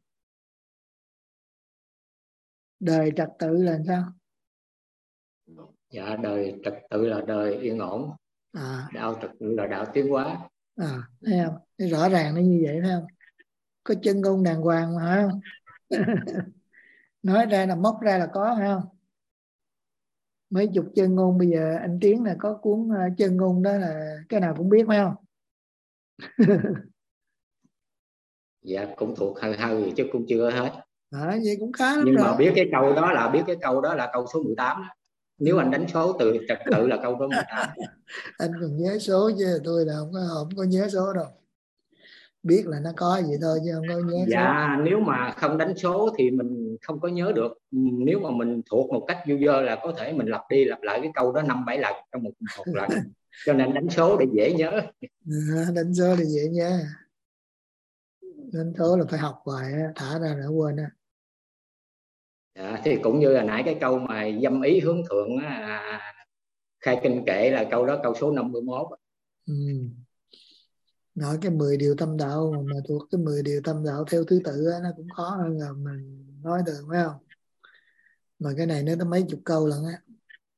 Đời trật tự là làm sao? Dạ, đời trật tự là đời yên ổn, À, đạo trật tự là đạo tiến hóa. à, thấy không? Thấy rõ ràng nó như vậy, thấy không? Có chân ngôn đàng hoàng mà, phải không? Nói ra là móc ra là có, phải không? Mấy chục chân ngôn, bây giờ anh Tiến là có cuốn chân ngôn đó là cái nào cũng biết, phải không? Dạ, cũng thuộc hơi hơi chứ cũng chưa hết. À, vậy cũng khá lắm Nhưng rồi. mà biết cái câu đó là biết cái câu đó là câu số mười tám đó. Nếu anh đánh số từ trật tự là câu số mười tám. Anh còn nhớ số chứ tôi là không có không có nhớ số đâu. Biết là nó có vậy thôi chứ không có nhớ Dạ, số. nếu mà không đánh số thì mình không có nhớ được. Nếu mà mình thuộc một cách du dơ là có thể mình lặp đi lặp lại cái câu đó năm bảy lần trong một một lần. Cho nên đánh số để dễ nhớ. À, đánh số thì dễ nhớ. Đánh số là phải học hoài, thả ra là quên á. Dạ, thì cũng như là nãy cái câu mà dâm ý hướng thượng á, khai kinh kệ là câu đó câu số năm mươi mốt. Ừ. Nói cái mười điều tâm đạo mà thuộc cái mười điều tâm đạo theo thứ tự á, nó cũng khó hơn là mình nói được, phải không? Mà cái này nó tới mấy chục câu lần á.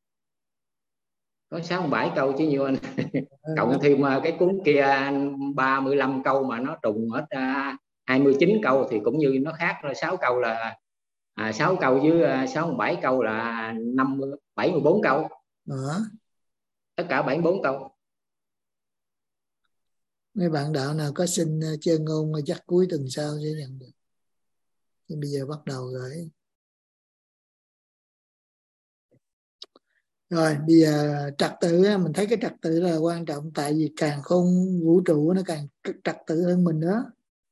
Có sáu bảy câu chứ nhiều anh. Cộng thêm cái cuốn kia ba mươi lăm câu mà nó trùng hết hai mươi chín câu thì cũng như nó khác là sáu câu là à, sáu câu với sáu bảy câu là năm bảy mươi bốn câu. Đó. Tất cả bảy mươi bốn câu. Mấy bạn đạo nào có xin chơi ngôn chắc cuối tuần sau sẽ nhận được. Nhưng bây giờ bắt đầu rồi. Rồi bây giờ trật tự á, mình thấy cái trật tự là quan trọng, tại vì càng khôn vũ trụ nó càng trật tự hơn mình nữa.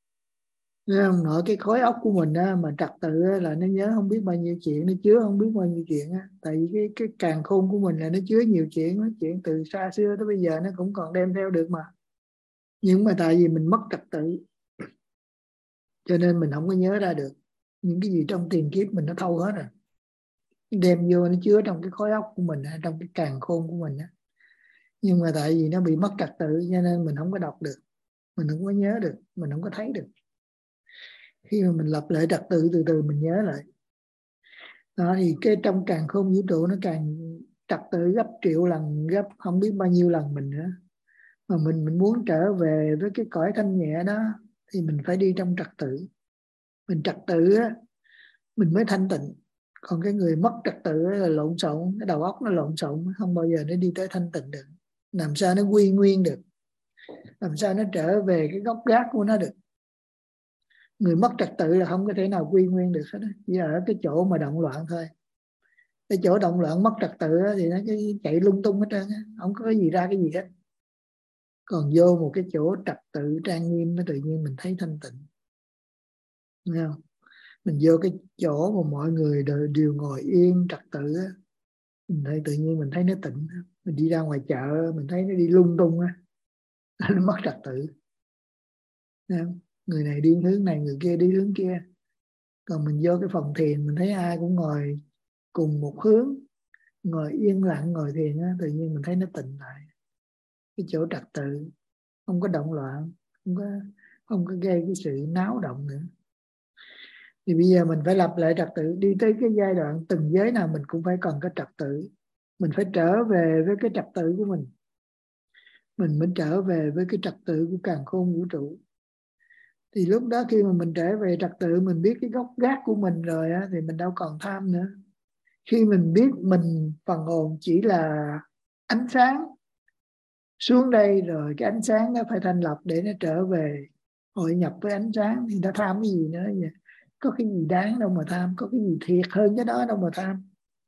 Nên nội cái khối óc của mình á, mà trật tự á, là nó nhớ không biết bao nhiêu chuyện, nó chứa không biết bao nhiêu chuyện á. Tại vì cái cái càng khôn của mình là nó chứa nhiều chuyện, nó chuyện từ xa xưa tới bây giờ nó cũng còn đem theo được mà. Nhưng mà tại vì mình mất trật tự cho nên mình không có nhớ ra được. Những cái gì trong tiền kiếp mình nó thâu hết rồi, đem vô nó chứa trong cái khối óc của mình, trong cái càn khôn của mình. Nhưng mà tại vì nó bị mất trật tự cho nên mình không có đọc được, mình không có nhớ được, mình không có thấy được. Khi mà mình lập lại trật tự từ từ mình nhớ lại đó, thì cái trong càn khôn vũ trụ nó càng trật tự gấp triệu lần, gấp không biết bao nhiêu lần mình nữa. Mà mình mình muốn trở về với cái cõi thanh nhẹ đó thì mình phải đi trong trật tự. Mình trật tự á mình mới thanh tịnh. Còn cái người mất trật tự là lộn xộn, cái đầu óc nó lộn xộn, không bao giờ nó đi tới thanh tịnh được. Làm sao nó quy nguyên được, làm sao nó trở về cái gốc gác của nó được. Người mất trật tự là không có thể nào quy nguyên được hết, chỉ ở cái chỗ mà động loạn thôi. Cái chỗ động loạn mất trật tự thì nó cái chạy lung tung hết trơn, không có cái gì ra cái gì hết. Còn vô một cái chỗ trật tự trang nghiêm nó tự nhiên mình thấy thanh tịnh. Đúng không? Mình vô cái chỗ mà mọi người đều ngồi yên trật tự á, mình thấy tự nhiên mình thấy nó tịnh. Mình đi ra ngoài chợ mình thấy nó đi lung tung á, nó mất trật tự. Người này đi hướng này, người kia đi hướng kia. Còn mình vô cái phòng thiền mình thấy ai cũng ngồi cùng một hướng, ngồi yên lặng ngồi thiền á, tự nhiên mình thấy nó tịnh lại. Cái chỗ trật tự, không có động loạn, không có không có gây cái sự náo động nữa. Thì bây giờ mình phải lập lại trật tự, đi tới cái giai đoạn từng giới nào mình cũng phải cần cái trật tự. Mình phải trở về với cái trật tự của mình. Mình mới trở về với cái trật tự của càn khôn vũ trụ. Thì lúc đó khi mà mình trở về trật tự, mình biết cái gốc gác của mình rồi á, thì mình đâu còn tham nữa. Khi mình biết mình phần hồn chỉ là ánh sáng xuống đây rồi, cái ánh sáng nó phải thanh lọc để nó trở về hội nhập với ánh sáng, thì nó tham cái gì nữa vậy? Có cái gì đáng đâu mà tham, có cái gì thiệt hơn cái đó đâu mà tham.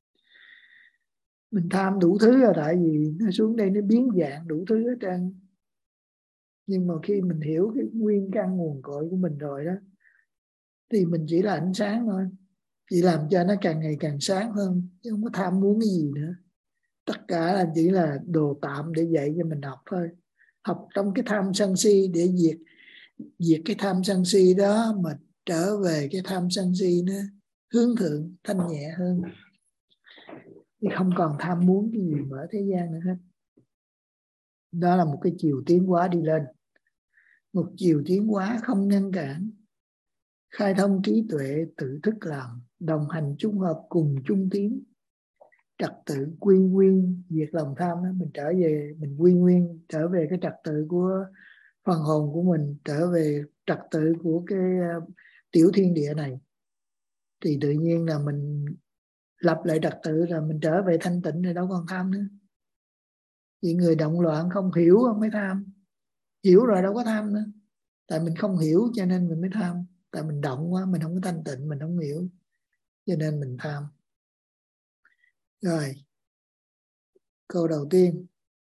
Mình tham đủ thứ là tại vì nó xuống đây nó biến dạng đủ thứ hết trơn. Nhưng mà khi mình hiểu cái nguyên căn nguồn cội của mình rồi đó, thì mình chỉ là ánh sáng thôi, chỉ làm cho nó càng ngày càng sáng hơn, chứ không có tham muốn cái gì nữa. Tất cả là chỉ là đồ tạm để dạy cho mình học thôi. Học trong cái tham sân si để diệt diệt cái tham sân si đó, mà trở về cái tham sân si nó hướng thượng thanh nhẹ hơn, thì không còn tham muốn cái gì ở thế gian nữa hết. Đó là một cái chiều tiến hóa đi lên, một chiều tiến hóa không ngăn cản, khai thông trí tuệ, tự thức làm, đồng hành chung hợp cùng chung tiến, trật tự quy nguyên, diệt lòng tham đó. Mình trở về, mình quy nguyên, trở về cái trật tự của phần hồn của mình, trở về trật tự của cái uh, tiểu thiên địa này, thì tự nhiên là mình lập lại trật tự, là mình trở về thanh tịnh, rồi đâu còn tham nữa. Vì người động loạn không hiểu mới tham, hiểu rồi đâu có tham nữa. Tại mình không hiểu cho nên mình mới tham. Tại mình động quá, mình không có thanh tịnh, mình không hiểu, cho nên mình tham. Rồi, câu đầu tiên,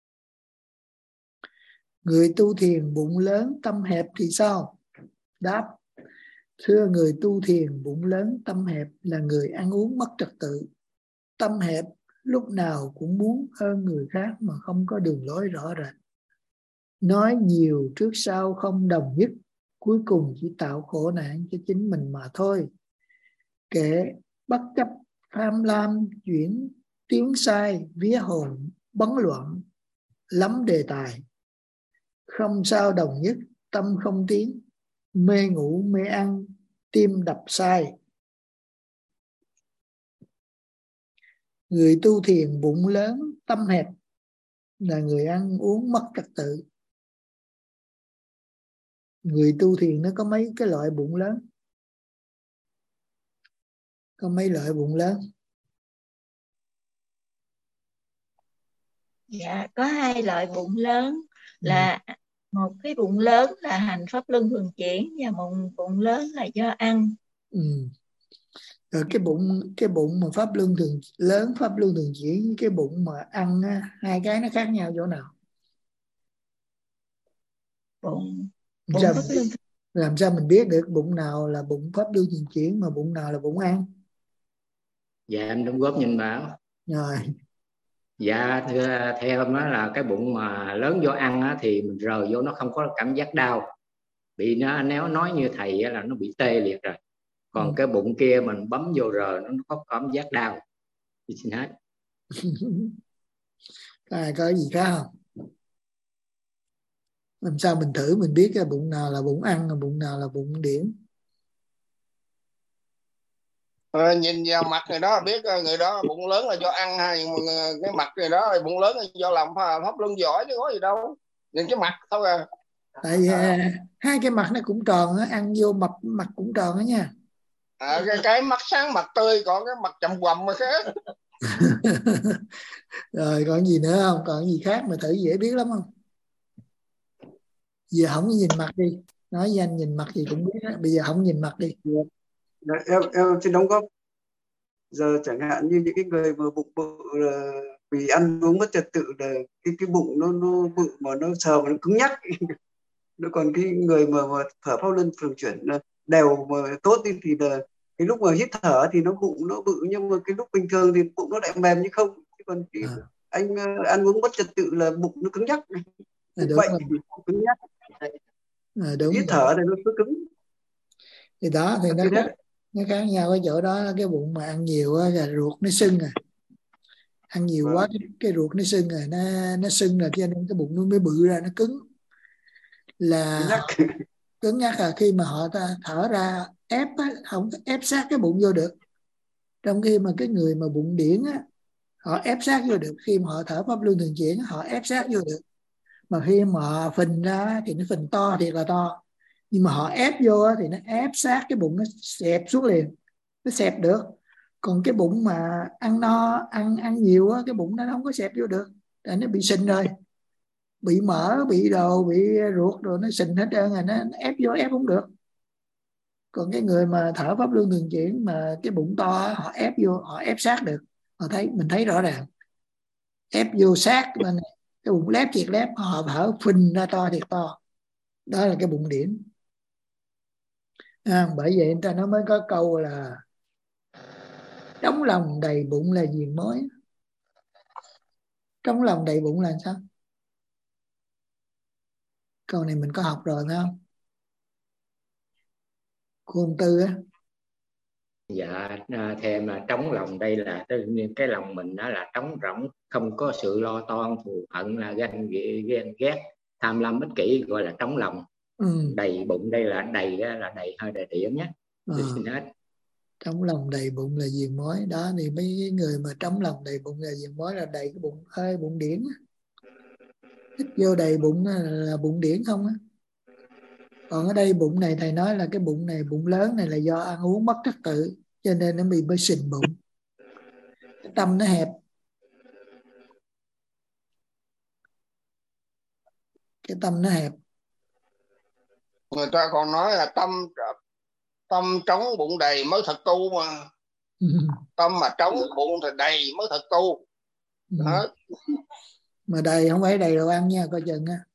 người tu thiền bụng lớn tâm hẹp thì sao? Đáp, thưa người tu thiền bụng lớn tâm hẹp là người ăn uống mất trật tự. Tâm hẹp lúc nào cũng muốn hơn người khác mà không có đường lối rõ rệt. Nói nhiều trước sau không đồng nhất, cuối cùng chỉ tạo khổ nạn cho chính mình mà thôi. Kệ bất chấp tham lam chuyển tiếng sai, vía hồn bấn loạn lắm đề tài. Không sao đồng nhất, tâm không tiến, mê ngủ mê ăn, tim đập sai. Người tu thiền bụng lớn tâm hẹp là người ăn uống mất trật tự. Người tu thiền nó có mấy cái loại bụng lớn? Có mấy loại bụng lớn? Dạ, có hai loại bụng lớn, là ừ. một cái bụng lớn là hành pháp luân thường chuyển, và một bụng lớn là do ăn. Ừ. Rồi cái bụng cái bụng mà pháp luân thường lớn, pháp luân thường chuyển với cái bụng mà ăn á, hai cái nó khác nhau chỗ nào? Bụng, bụng làm, pháp luân làm sao mình biết được bụng nào là bụng pháp luân thường chuyển mà bụng nào là bụng ăn? Dạ em đóng góp nhìn bảo. Rồi. Dạ thưa, theo em đó là cái bụng mà lớn do ăn á, thì mình rờ vô nó không có cảm giác đau, bị nó, nếu nói như thầy á, là nó bị tê liệt rồi. Còn ừ. cái bụng kia mình bấm vô rờ nó có cảm giác đau. Xin hết. À, có gì khác không? Làm sao mình thử mình biết cái bụng nào là bụng ăn, bụng nào là bụng điển? À, nhìn vào mặt người đó biết người đó bụng lớn là do ăn, hay cái mặt người đó là bụng lớn là do làm pháp luân giỏi chứ có gì đâu, nhìn cái mặt thôi à. Tại vì à, hai cái mặt nó cũng tròn á, ăn vô mập mặt cũng tròn á nha. À, cái, cái mắt sáng mặt tươi, còn cái mặt chầm quầm mà khác. Rồi còn gì nữa không? Còn gì khác mà thử dễ biết lắm không? Giờ không nhìn mặt đi, nói với anh nhìn mặt gì cũng biết đó. Bây giờ không nhìn mặt đi. Đấy, em em xin đóng góp. Giờ chẳng hạn như những cái người mà bụng bự là vì ăn uống mất trật tự, là cái cái bụng nó nó bự mà nó sờ mà nó cứng nhắc. Nó còn cái người mà mà thở pháp luân thường chuyển đều mà tốt đi thì là cái lúc mà hít thở thì nó bụng nó bự, nhưng mà cái lúc bình thường thì bụng nó lại mềm như không. Chứ còn thì à. anh ăn uống mất trật tự là bụng nó cứng nhắc. À, đúng vậy rồi. thì cứng nhắc. À, đúng hít thở thì nó cứ cứng. Thì đó thì nó khác, nó khác nhau ở chỗ đó. Cái bụng mà ăn nhiều á là ruột nó sưng à, ăn nhiều vâng. quá cái, cái ruột nó sưng rồi, nó nó sưng rồi cho nên cái bụng nó mới bự ra, nó cứng. Là nhắc. cứng nhắc là khi mà họ ta thở ra ép á, không ép sát cái bụng vô được. Trong khi mà cái người mà bụng điển á, họ ép sát vô được. Khi mà họ thở pháp luân thường chuyển họ ép sát vô được. Mà khi mà họ phình ra thì nó phình to thiệt là to, nhưng mà họ ép vô thì nó ép sát cái bụng, nó xẹp xuống liền, nó xẹp được. Còn cái bụng mà ăn no, ăn ăn nhiều á, cái bụng nó không có xẹp vô được, tại nó bị sình rồi, bị mỡ, bị đồ, bị ruột rồi, nó sình hết trơn rồi, nó ép vô ép không được. Còn cái người mà thở pháp luân thường chuyển mà cái bụng to, họ ép vô, họ ép sát được. Họ thấy, mình thấy rõ ràng ép vô sát bên này, cái bụng lép thiệt lép, họ thở phình ra to thiệt to. Đó là cái bụng điển. À, bởi vậy người ta nó mới có câu là trống lòng đầy bụng là diền mối. Trống lòng đầy bụng là sao? Câu này mình có học rồi phải không? Cô ông Tư á. Dạ, thêm là trống lòng đây là cái lòng mình đó là trống rỗng, không có sự lo toan, thù hận, là ganh ghen ghét, tham lam, ích kỷ, gọi là trống lòng. Ừ. Đầy bụng đây là đầy là đầy hơi đầy điểm nhé. À, xin hết. Trống lòng đầy bụng là diền mối đó, thì mấy người mà trống lòng đầy bụng là diền mối là đầy cái bụng hơi bụng điển, hít vô đầy bụng là, là bụng điển không á. Còn ở đây bụng này thầy nói là cái bụng này, bụng lớn này là do ăn uống mất trật tự, cho nên nó bị mới sình bụng. Cái tâm nó hẹp, cái tâm nó hẹp. Người ta còn nói là tâm tâm trống bụng đầy mới thật tu mà. Tâm mà trống bụng thì đầy mới thật tu. Đó. Mà đầy không phải đầy đồ ăn nha, coi chừng á.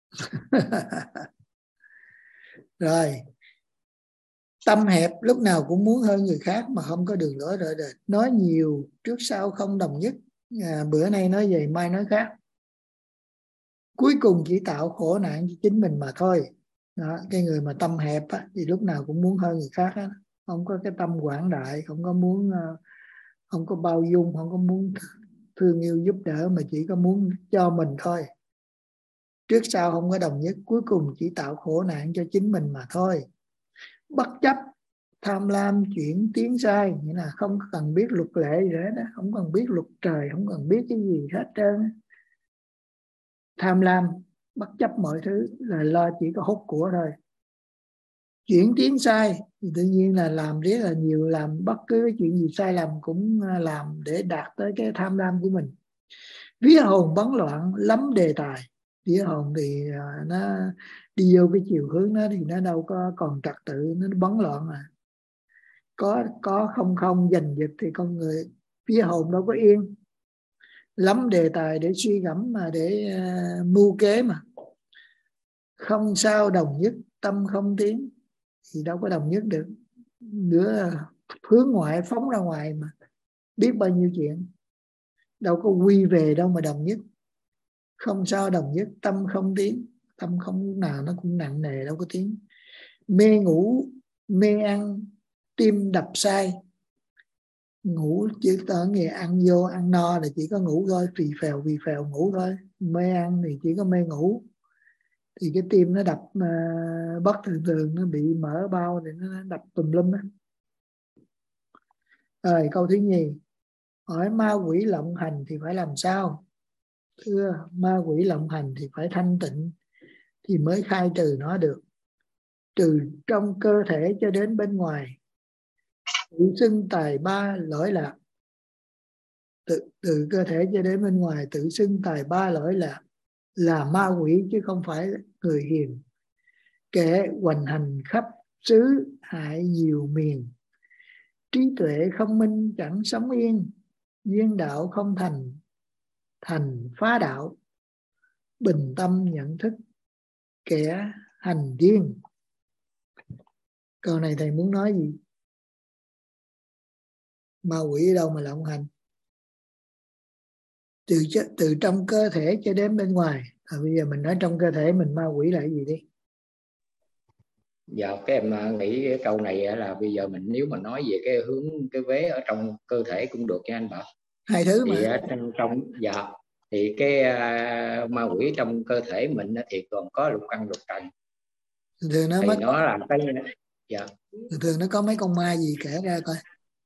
Rồi, tâm hẹp lúc nào cũng muốn hơn người khác mà không có đường lối rõ rệt, nói nhiều trước sau không đồng nhất, à, bữa nay nói vậy mai nói khác, cuối cùng chỉ tạo khổ nạn cho chính mình mà thôi. Đó, cái người mà tâm hẹp á, thì lúc nào cũng muốn hơn người khác á, không có cái tâm quảng đại, không có muốn, không có bao dung, không có muốn thương yêu giúp đỡ, mà chỉ có muốn cho mình thôi. Trước sau không có đồng nhất, cuối cùng chỉ tạo khổ nạn cho chính mình mà thôi. Bất chấp tham lam chuyển tiến sai, nghĩa là không cần biết luật lệ gì hết đó, không cần biết luật trời, không cần biết cái gì hết trơn. Tham lam bất chấp mọi thứ là lo chỉ có hút của thôi. Chuyển tiến sai thì tự nhiên là làm rất là nhiều, làm bất cứ cái chuyện gì sai lầm cũng làm để đạt tới cái tham lam của mình. Vía hồn bấn loạn lắm đề tài. Vía hồn thì nó đi vô cái chiều hướng đó thì nó đâu có còn trật tự, nó bấn loạn mà. Có có không không giành giật thì con người vía hồn đâu có yên. Lắm đề tài để suy gẫm mà để uh, mưu kế mà. Không sao đồng nhất, tâm không tiến thì đâu có đồng nhất được. Nữa hướng ngoại phóng ra ngoài mà biết bao nhiêu chuyện, đâu có quy về đâu mà đồng nhất. Không sao đồng nhất, tâm không tiến, tâm không nào nó cũng nặng nề, đâu có tiến. Mê ngủ, mê ăn, tim đập sai. Ngủ chỉ có nghĩa ăn vô ăn no là chỉ có ngủ thôi, phì phèo phì phèo ngủ thôi. Mê ăn thì chỉ có mê ngủ, thì cái tim nó đập uh, bất thường thường, nó bị mở bao thì nó đập tùm lum á. Rồi câu thứ nhì, hỏi ma quỷ lộng hành thì phải làm sao? Thưa, ma quỷ lộng hành thì phải thanh tịnh thì mới khai trừ nó được. Trừ trong cơ thể cho đến bên ngoài. Tự xưng tài ba lỗi lạc. Từ, từ cơ thể cho đến bên ngoài tự xưng tài ba lỗi lạc là ma quỷ chứ không phải người hiền. Kẻ hoành hành khắp xứ hại nhiều miền. Trí tuệ không minh chẳng sống yên. Duyên đạo không thành, thành phá đạo. Bình tâm nhận thức kẻ hành điên. Câu này thầy muốn nói gì? Ma quỷ ở đâu mà lộng hành? Từ, từ trong cơ thể cho đến bên ngoài. À, bây giờ mình nói trong cơ thể mình ma quỷ là cái gì đi? Dạ, cái em nghĩ cái câu này là bây giờ mình nếu mà nói về cái hướng cái vế ở trong cơ thể cũng được nha anh Bảo. Hai thứ thì mà. Trong, trong dạ thì cái uh, ma quỷ trong cơ thể mình thì còn có lục căn lục trần. Thường nó, thì mất... nó làm cái dạ. Thường, thường nó có mấy con ma gì kể ra coi.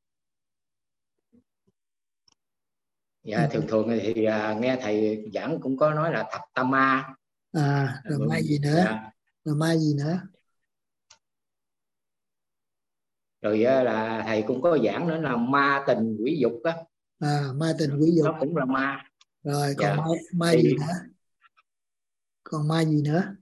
Dạ, thường thường thì uh, nghe thầy giảng cũng có nói là thập tam ma. À, rồi ma gì nữa? Dạ. Rồi ma gì nữa? Rồi uh, là thầy cũng có giảng nữa là ma tình quỷ dục á. À, ma tình quỷ dục. Nó cũng là ma. Rồi dạ. còn ma, ma thì... gì nữa? Còn ma gì nữa?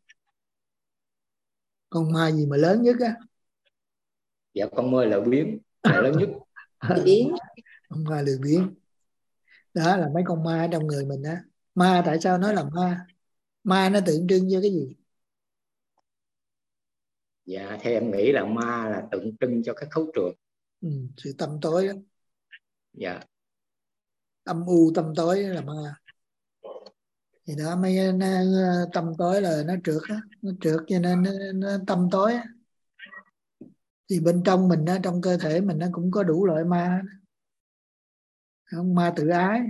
Con ma gì mà lớn nhất á? Dạ, con mơ là biến là lớn nhất. Biến. Con ma lười biếng. Đó là mấy con ma trong người mình á. Ma tại sao nói là ma? Ma nó tượng trưng cho cái gì? Dạ, theo em nghĩ là ma là tượng trưng cho cái khấu trường. Ừ, sự tâm tối đó. Dạ. Âm u tâm tối là ma. Thì đó mấy nó, tâm tối là nó trượt á, nó trượt cho nên nó, nó tâm tối á. Thì bên trong mình đó, trong cơ thể mình nó cũng có đủ loại ma, không? Ma tự ái,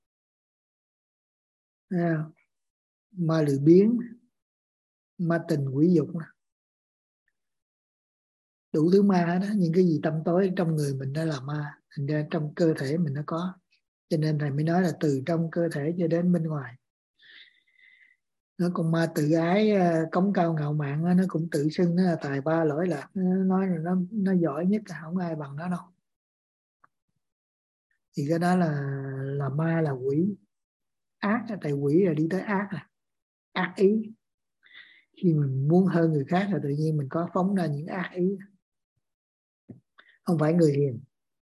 ma lười biếng, ma tình quỷ dục, đủ thứ ma đó. Những cái gì tâm tối trong người mình đó là ma, thành ra trong cơ thể mình nó có. Cho nên thầy mới nói là từ trong cơ thể cho đến bên ngoài. Nó còn ma tự ái, cống cao ngạo mạn, nó cũng tự xưng nó là tài ba lỗi lạc, nó nói là nó nó giỏi nhất, không ai bằng nó đâu. Thì cái đó là là ma, là quỷ ác. Tại quỷ là đi tới ác, là ác ý. Khi mình muốn hơn người khác là tự nhiên mình có phóng ra những ác ý, không phải người hiền.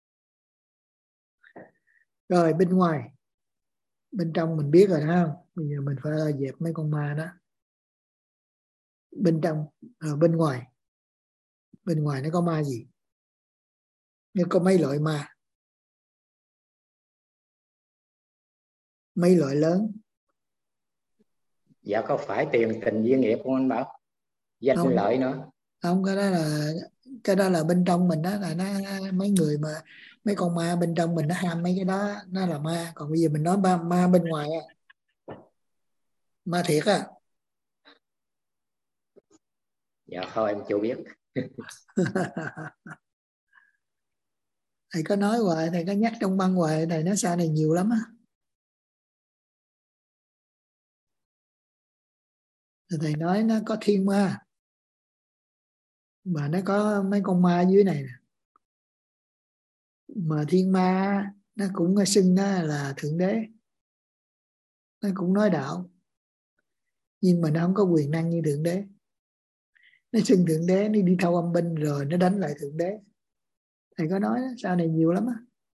Rồi bên ngoài, bên trong mình biết rồi đó không? Bây giờ mình phải dẹp mấy con ma đó. Bên trong, rồi bên ngoài. Bên ngoài nó có ma gì? Nó có mấy loại ma, mấy loại lớn. Dạ có phải tiền tình duyên nghiệp không anh Bảo? Danh Không, lợi nữa. không, cái đó là cái đó là bên trong mình đó, là nó mấy người mà mấy con ma bên trong mình nó ham mấy cái đó, nó là ma. Còn bây giờ mình nói ma, ma bên ngoài á, ma thiệt á. Dạ thôi em chưa biết. Thầy có nói hoài, thầy có nhắc trong băng hoài, thầy nói sau này nhiều lắm á. Thầy nói nó có thiên ma, mà nó có mấy con ma dưới này nè. Mà thiên ma nó cũng xưng nó là thượng đế, nó cũng nói đạo, nhưng mà nó không có quyền năng như thượng đế. Nó xưng thượng đế, nó đi thâu âm binh rồi nó đánh lại thượng đế. Thầy có nói đó, sau này nhiều lắm á.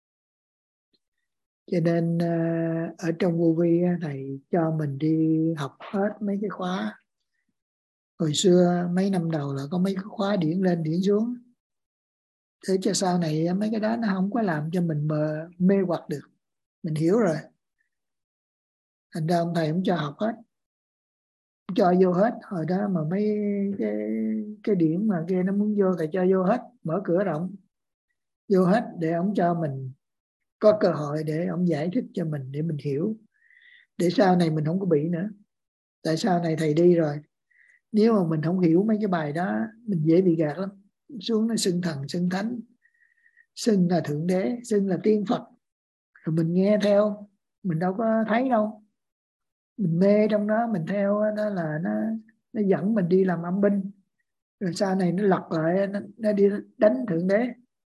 Cho nên ở trong vô vi thầy cho mình đi học hết mấy cái khóa. Hồi xưa mấy năm đầu là có mấy cái khóa điển lên điển xuống, để cho sau này mấy cái đó nó không có làm cho mình mờ mê hoặc được. Mình hiểu rồi, thành ra ông thầy cũng cho học hết, cho vô hết. Hồi đó mà mấy cái cái điển mà kia nó muốn vô, thầy cho vô hết, mở cửa rộng vô hết, để ông cho mình có cơ hội để ông giải thích cho mình, để mình hiểu, để sau này mình không có bị nữa. Tại sau này thầy đi rồi, nếu mà mình không hiểu mấy cái bài đó, mình dễ bị gạt lắm. Xuống nó xưng thần xưng thánh, xưng là thượng đế, xưng là tiên Phật, rồi mình nghe theo, mình đâu có thấy đâu, mình mê trong đó, mình theo đó là nó nó dẫn mình đi làm âm binh, rồi sau này nó lật lại, nó, nó đi đánh thượng đế.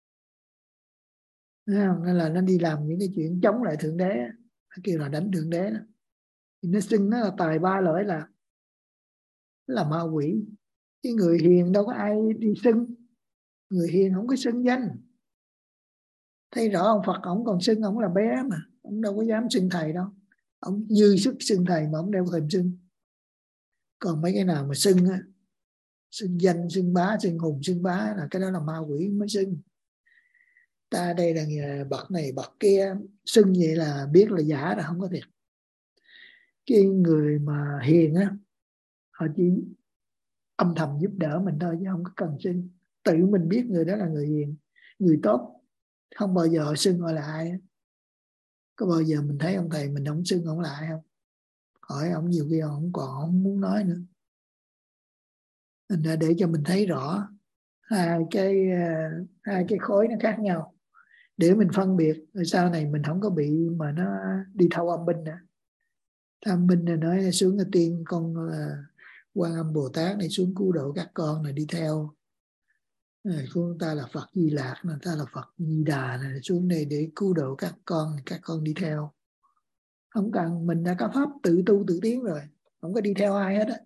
Nên là nó đi làm những cái chuyện chống lại thượng đế, nó kêu là đánh thượng đế đó. Thì nó xưng nó là tài ba lỗi lạc, là ma quỷ. Cái người hiền đâu có ai đi xưng, người hiền không có xưng danh. Thấy rõ ông Phật ông còn xưng ông là bé mà, ông đâu có dám xưng thầy đâu. Ông dư sức xưng thầy mà ông đeo thèm xưng. Còn mấy cái nào mà xưng á, xưng danh, xưng bá, xưng hùng, xưng bá, là cái đó là ma quỷ mới xưng. Ta đây là bậc này bậc kia, xưng vậy là biết là giả, là không có thiệt. Cái người mà hiền á, họ chỉ âm thầm giúp đỡ mình thôi, chứ không có cần xưng. Tự mình biết người đó là người hiền, người tốt, không bao giờ họ xưng họ là ai. Có bao giờ mình thấy ông thầy mình không xưng ông là ai không? Hỏi ông nhiều khi ông còn không muốn nói nữa. Nên là để cho mình thấy rõ hai cái hai cái khối nó khác nhau, để mình phân biệt, rồi sau này mình không có bị mà nó đi thâu âm binh nữa. Âm binh này nói xuống cái tiên con Quan Âm Bồ Tát này xuống cứu độ các con này đi theo. Chúng ta là Phật Di Lạc, người ta là Phật Di Đà này, xuống đây để cứu độ các con, các con đi theo. Không cần, mình đã có pháp tự tu tự tiến rồi, không có đi theo ai hết á.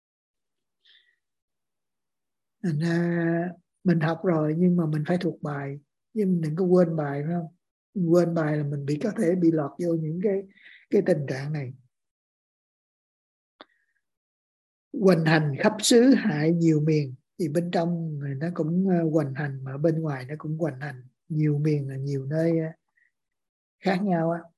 Thành ra mình học rồi nhưng mà mình phải thuộc bài, nhưng mình đừng có quên bài, phải không? Mình quên bài là mình bị có thể bị lọt vô những cái cái tình trạng này. Hoành hành khắp xứ hại nhiều miền, thì bên trong nó cũng hoành hành, mà bên ngoài nó cũng hoành hành nhiều miền, là nhiều nơi khác nhau á.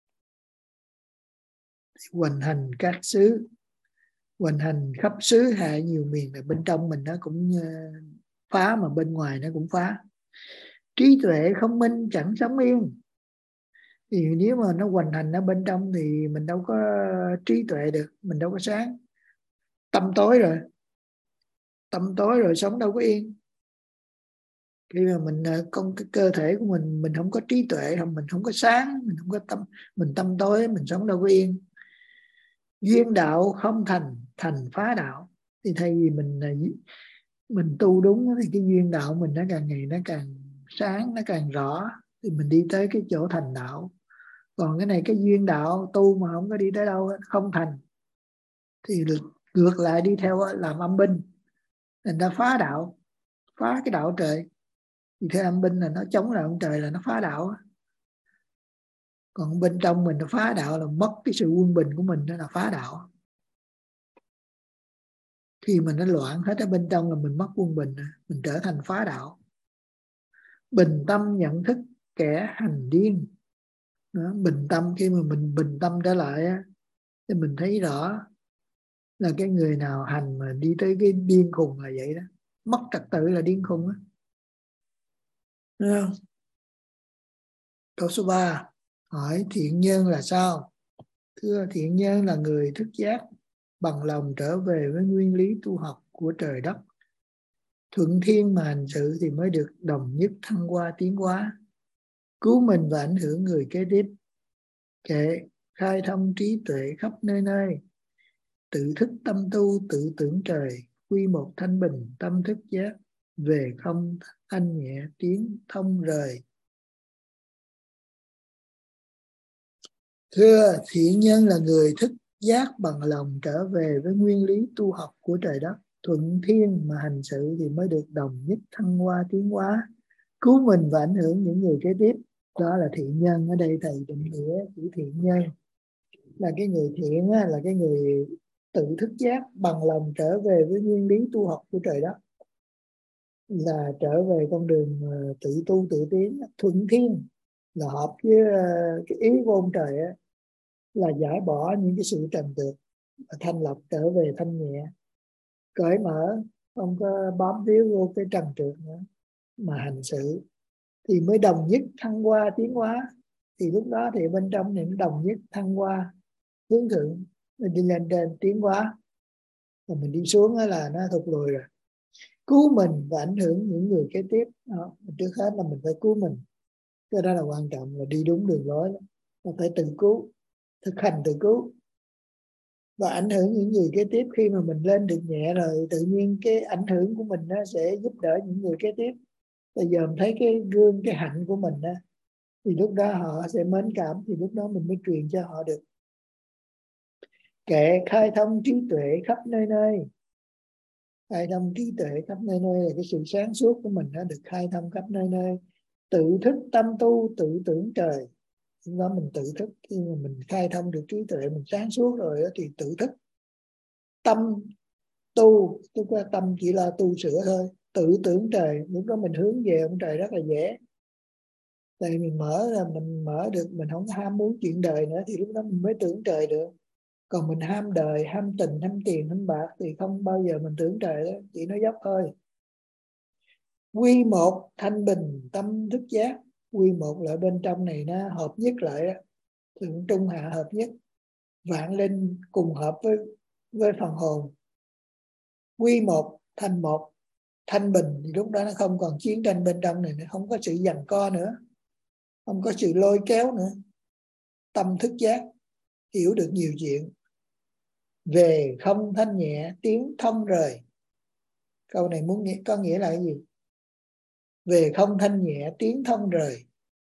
Hoành hành các xứ, hoành hành khắp xứ hại nhiều miền, là bên trong mình nó cũng phá mà bên ngoài nó cũng phá. Trí tuệ không minh chẳng sống yên. Thì nếu mà nó hoành hành ở bên trong thì mình đâu có trí tuệ được, mình đâu có sáng. Tâm tối rồi, tâm tối rồi sống đâu có yên. Khi mà mình con cái cơ thể của mình mình không có trí tuệ, không mình không có sáng, mình không có tâm, mình tâm tối, mình sống đâu có yên. Duyên đạo không thành, thành phá đạo. Thì thay vì mình mình tu đúng thì cái duyên đạo mình nó càng ngày nó càng sáng, nó càng rõ, thì mình đi tới cái chỗ thành đạo. Còn cái này cái duyên đạo tu mà không có đi tới đâu, không thành, thì ngược lại đi theo làm âm binh, thành ra phá đạo, phá cái đạo trời. Vì thế âm binh là nó chống lại ông trời, là nó phá đạo. Còn bên trong mình nó phá đạo là mất cái sự quân bình của mình, đó là phá đạo. Khi mà nó loạn hết ở bên trong là mình mất quân bình, mình trở thành phá đạo. Bình tâm nhận thức kẻ hành điên. Đó, bình tâm, khi mà mình bình tâm trở lại á, thì mình thấy rõ là cái người nào hành mà đi tới cái điên khùng là vậy đó. Mất trật tự là điên khùng á. Đúng không? Câu số ba, hỏi thiện nhân là sao? Thưa, thiện nhân là người thức giác, bằng lòng trở về với nguyên lý tu học của trời đất, thuận thiên mà hành sự thì mới được đồng nhất thăng hoa tiến hóa, cứu mình và ảnh hưởng người kế tiếp. Kệ khai thông trí tuệ khắp nơi nơi, tự thức tâm tu tự tưởng trời, quy một thanh bình tâm thức giác, về không thanh nhẹ tiến thông rời. Thưa, thiện nhân là người thức giác bằng lòng trở về với nguyên lý tu học của trời đất, thuận thiên mà hành sự thì mới được đồng nhất thăng hoa tiến hóa, cứu mình và ảnh hưởng những người kế tiếp. Đó là thiện nhân. Ở đây thầy định nghĩa chữ thiện nhân là cái người thiện á, là cái người tự thức giác bằng lòng trở về với nguyên lý tu học của trời đất, là trở về con đường tự tu tự tiến. Thuận thiên là hợp với cái ý của ông trời á, là giải bỏ những cái sự trần trượt, thanh lọc trở về thanh nhẹ, cởi mở, không có bám víu vô cái trần trượt nữa mà hành sự, thì mới đồng nhất thăng hoa tiến hóa. Thì lúc đó thì bên trong này nó đồng nhất thăng hoa hướng thượng, mình đi lên trên tiến hóa, còn mình đi xuống là nó thụt lùi rồi. Cứu mình và ảnh hưởng những người kế tiếp. Đó, trước hết là mình phải cứu mình, cái đó là quan trọng, là đi đúng đường lối, là phải tự cứu, thực hành tự cứu và ảnh hưởng những người kế tiếp. Khi mà mình lên được nhẹ rồi, tự nhiên cái ảnh hưởng của mình nó sẽ giúp đỡ những người kế tiếp. Bây giờ mình thấy cái gương, cái hạnh của mình đó, thì lúc đó họ sẽ mến cảm, thì lúc đó mình mới truyền cho họ được. Kệ khai thông trí tuệ khắp nơi nơi. Khai thông trí tuệ khắp nơi nơi là cái sự sáng suốt của mình nó được khai thông khắp nơi nơi. Tự thức tâm tu tự tưởng trời. Lúc đó mình tự thức, khi mà mình khai thông được trí tuệ, mình sáng suốt rồi thì tự thức. Tâm tu, tức là tâm chỉ là tu sửa thôi. Tự tưởng trời, lúc đó mình hướng về ông trời rất là dễ. Tại mình mở ra, mình mở được, mình không ham muốn chuyện đời nữa, thì lúc đó mình mới tưởng trời được. Còn mình ham đời, ham tình, ham tiền, ham bạc thì không bao giờ mình tưởng trời đó, chỉ nói dốc thôi. Quy một thanh bình tâm thức giác. Quy một lại bên trong này nó hợp nhất lại đó. Thượng trung hạ hợp nhất, vạn linh cùng hợp với với phần hồn. Quy một thành một, thanh bình, thì lúc đó nó không còn chiến tranh bên trong này, nó không có sự giằng co nữa, không có sự lôi kéo nữa. Tâm thức giác, hiểu được nhiều chuyện. Về không thanh nhẹ tiếng thông rời. Câu này muốn nghĩa, có nghĩa là cái gì? Về không thanh nhẹ tiếng thông rời.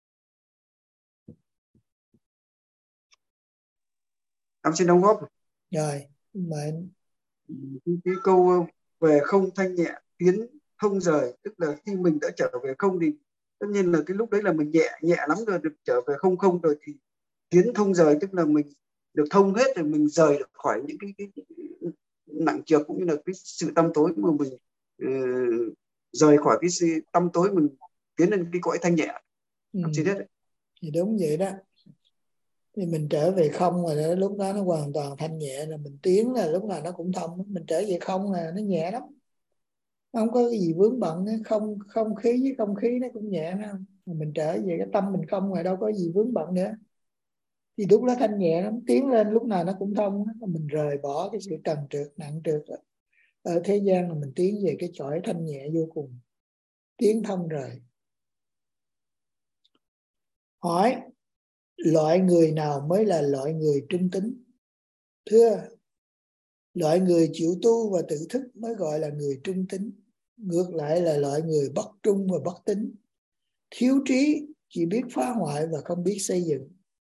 Em xin đóng góp. Rồi, mời. Cái, cái câu về không thanh nhẹ tiến thông rời, tức là khi mình đã trở về không thì tất nhiên là cái lúc đấy là mình nhẹ nhẹ lắm rồi, được trở về không không rồi thì tiến thông rời, tức là mình được thông hết rồi, mình rời được khỏi những cái, cái, cái nặng trược cũng như là cái sự tăm tối mà mình uh, rời khỏi cái sự tăm tối, mình tiến lên cái cõi thanh nhẹ. Ừ. Xin hết. Thì đúng vậy đó. Thì mình trở về không rồi đó, lúc đó nó hoàn toàn thanh nhẹ, là mình tiến là lúc nào nó cũng thông. Mình trở về không là nó nhẹ lắm. không có cái gì vướng bận, không không khí với không khí nó cũng nhẹ nữa. Mình trở về cái tâm mình không rồi, đâu có gì vướng bận nữa, thì lúc đó thanh nhẹ lắm, tiến lên lúc nào nó cũng thông. Mình rời bỏ cái sự trần trượt nặng trượt ở thế gian, là mình tiến về cái cõi thanh nhẹ vô cùng, tiến thông rời. Hỏi loại người nào mới là loại người trung tính? Thưa, loại người chịu tu và tự thức mới gọi là người trung tính. Ngược lại là loại người bất trung và bất tín, thiếu trí, chỉ biết phá hoại và không biết xây dựng.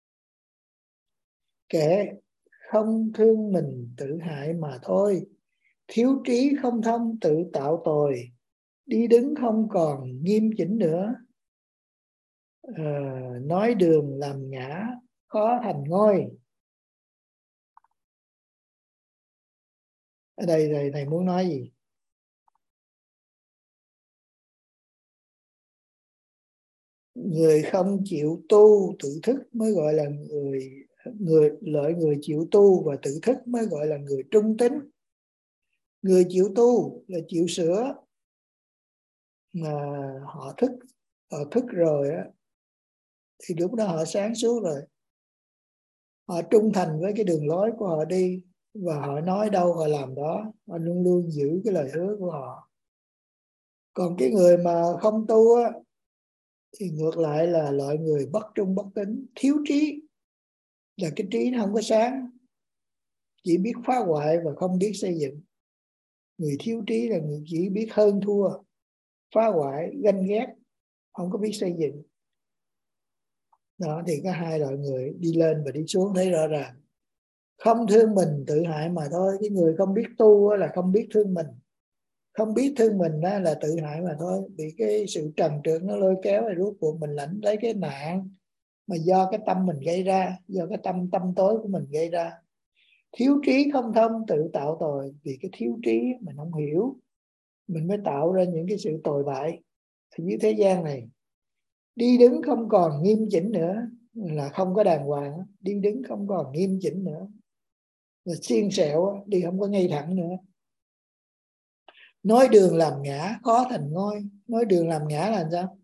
Kẻ không thương mình tự hại mà thôi, thiếu trí không thông tự tạo tồi, đi đứng không còn nghiêm chỉnh nữa, à, nói đường làm ngã, khó thành ngôi. Ở đây thầy, thầy muốn nói gì? Người không chịu tu tự thức mới gọi là người người lợi người chịu tu và tự thức mới gọi là người trung tính. Người chịu tu là chịu sửa, mà họ thức họ thức rồi á, thì lúc đó họ sáng suốt rồi, họ trung thành với cái đường lối của họ đi, và họ nói đâu họ làm đó, họ luôn luôn giữ cái lời hứa của họ. Còn cái người mà không tu á, thì ngược lại là loại người bất trung bất tín, thiếu trí, là cái trí nó không có sáng, chỉ biết phá hoại và không biết xây dựng. Người thiếu trí là người chỉ biết hơn thua, phá hoại, ganh ghét, không có biết xây dựng. Đó thì có hai loại người đi lên và đi xuống thấy rõ ràng. Không thương mình tự hại mà thôi. Cái người không biết tu là không biết thương mình. Không biết thương mình là tự hại mà thôi. Bị cái sự trần trượt nó lôi kéo, rồi rốt cuộc mình lãnh lấy cái nạn mà do cái tâm mình gây ra, do cái tâm tâm tối của mình gây ra. Thiếu trí không thông tự tạo tồi. Vì cái thiếu trí mình không hiểu, mình mới tạo ra những cái sự tồi bại ở dưới thế gian này. Đi đứng không còn nghiêm chỉnh nữa là không có đàng hoàng. Đi đứng không còn nghiêm chỉnh nữa là xiên xẹo, đi không có ngay thẳng nữa. Nói đường làm ngã, khó thành ngôi. Nói đường làm ngã là sao?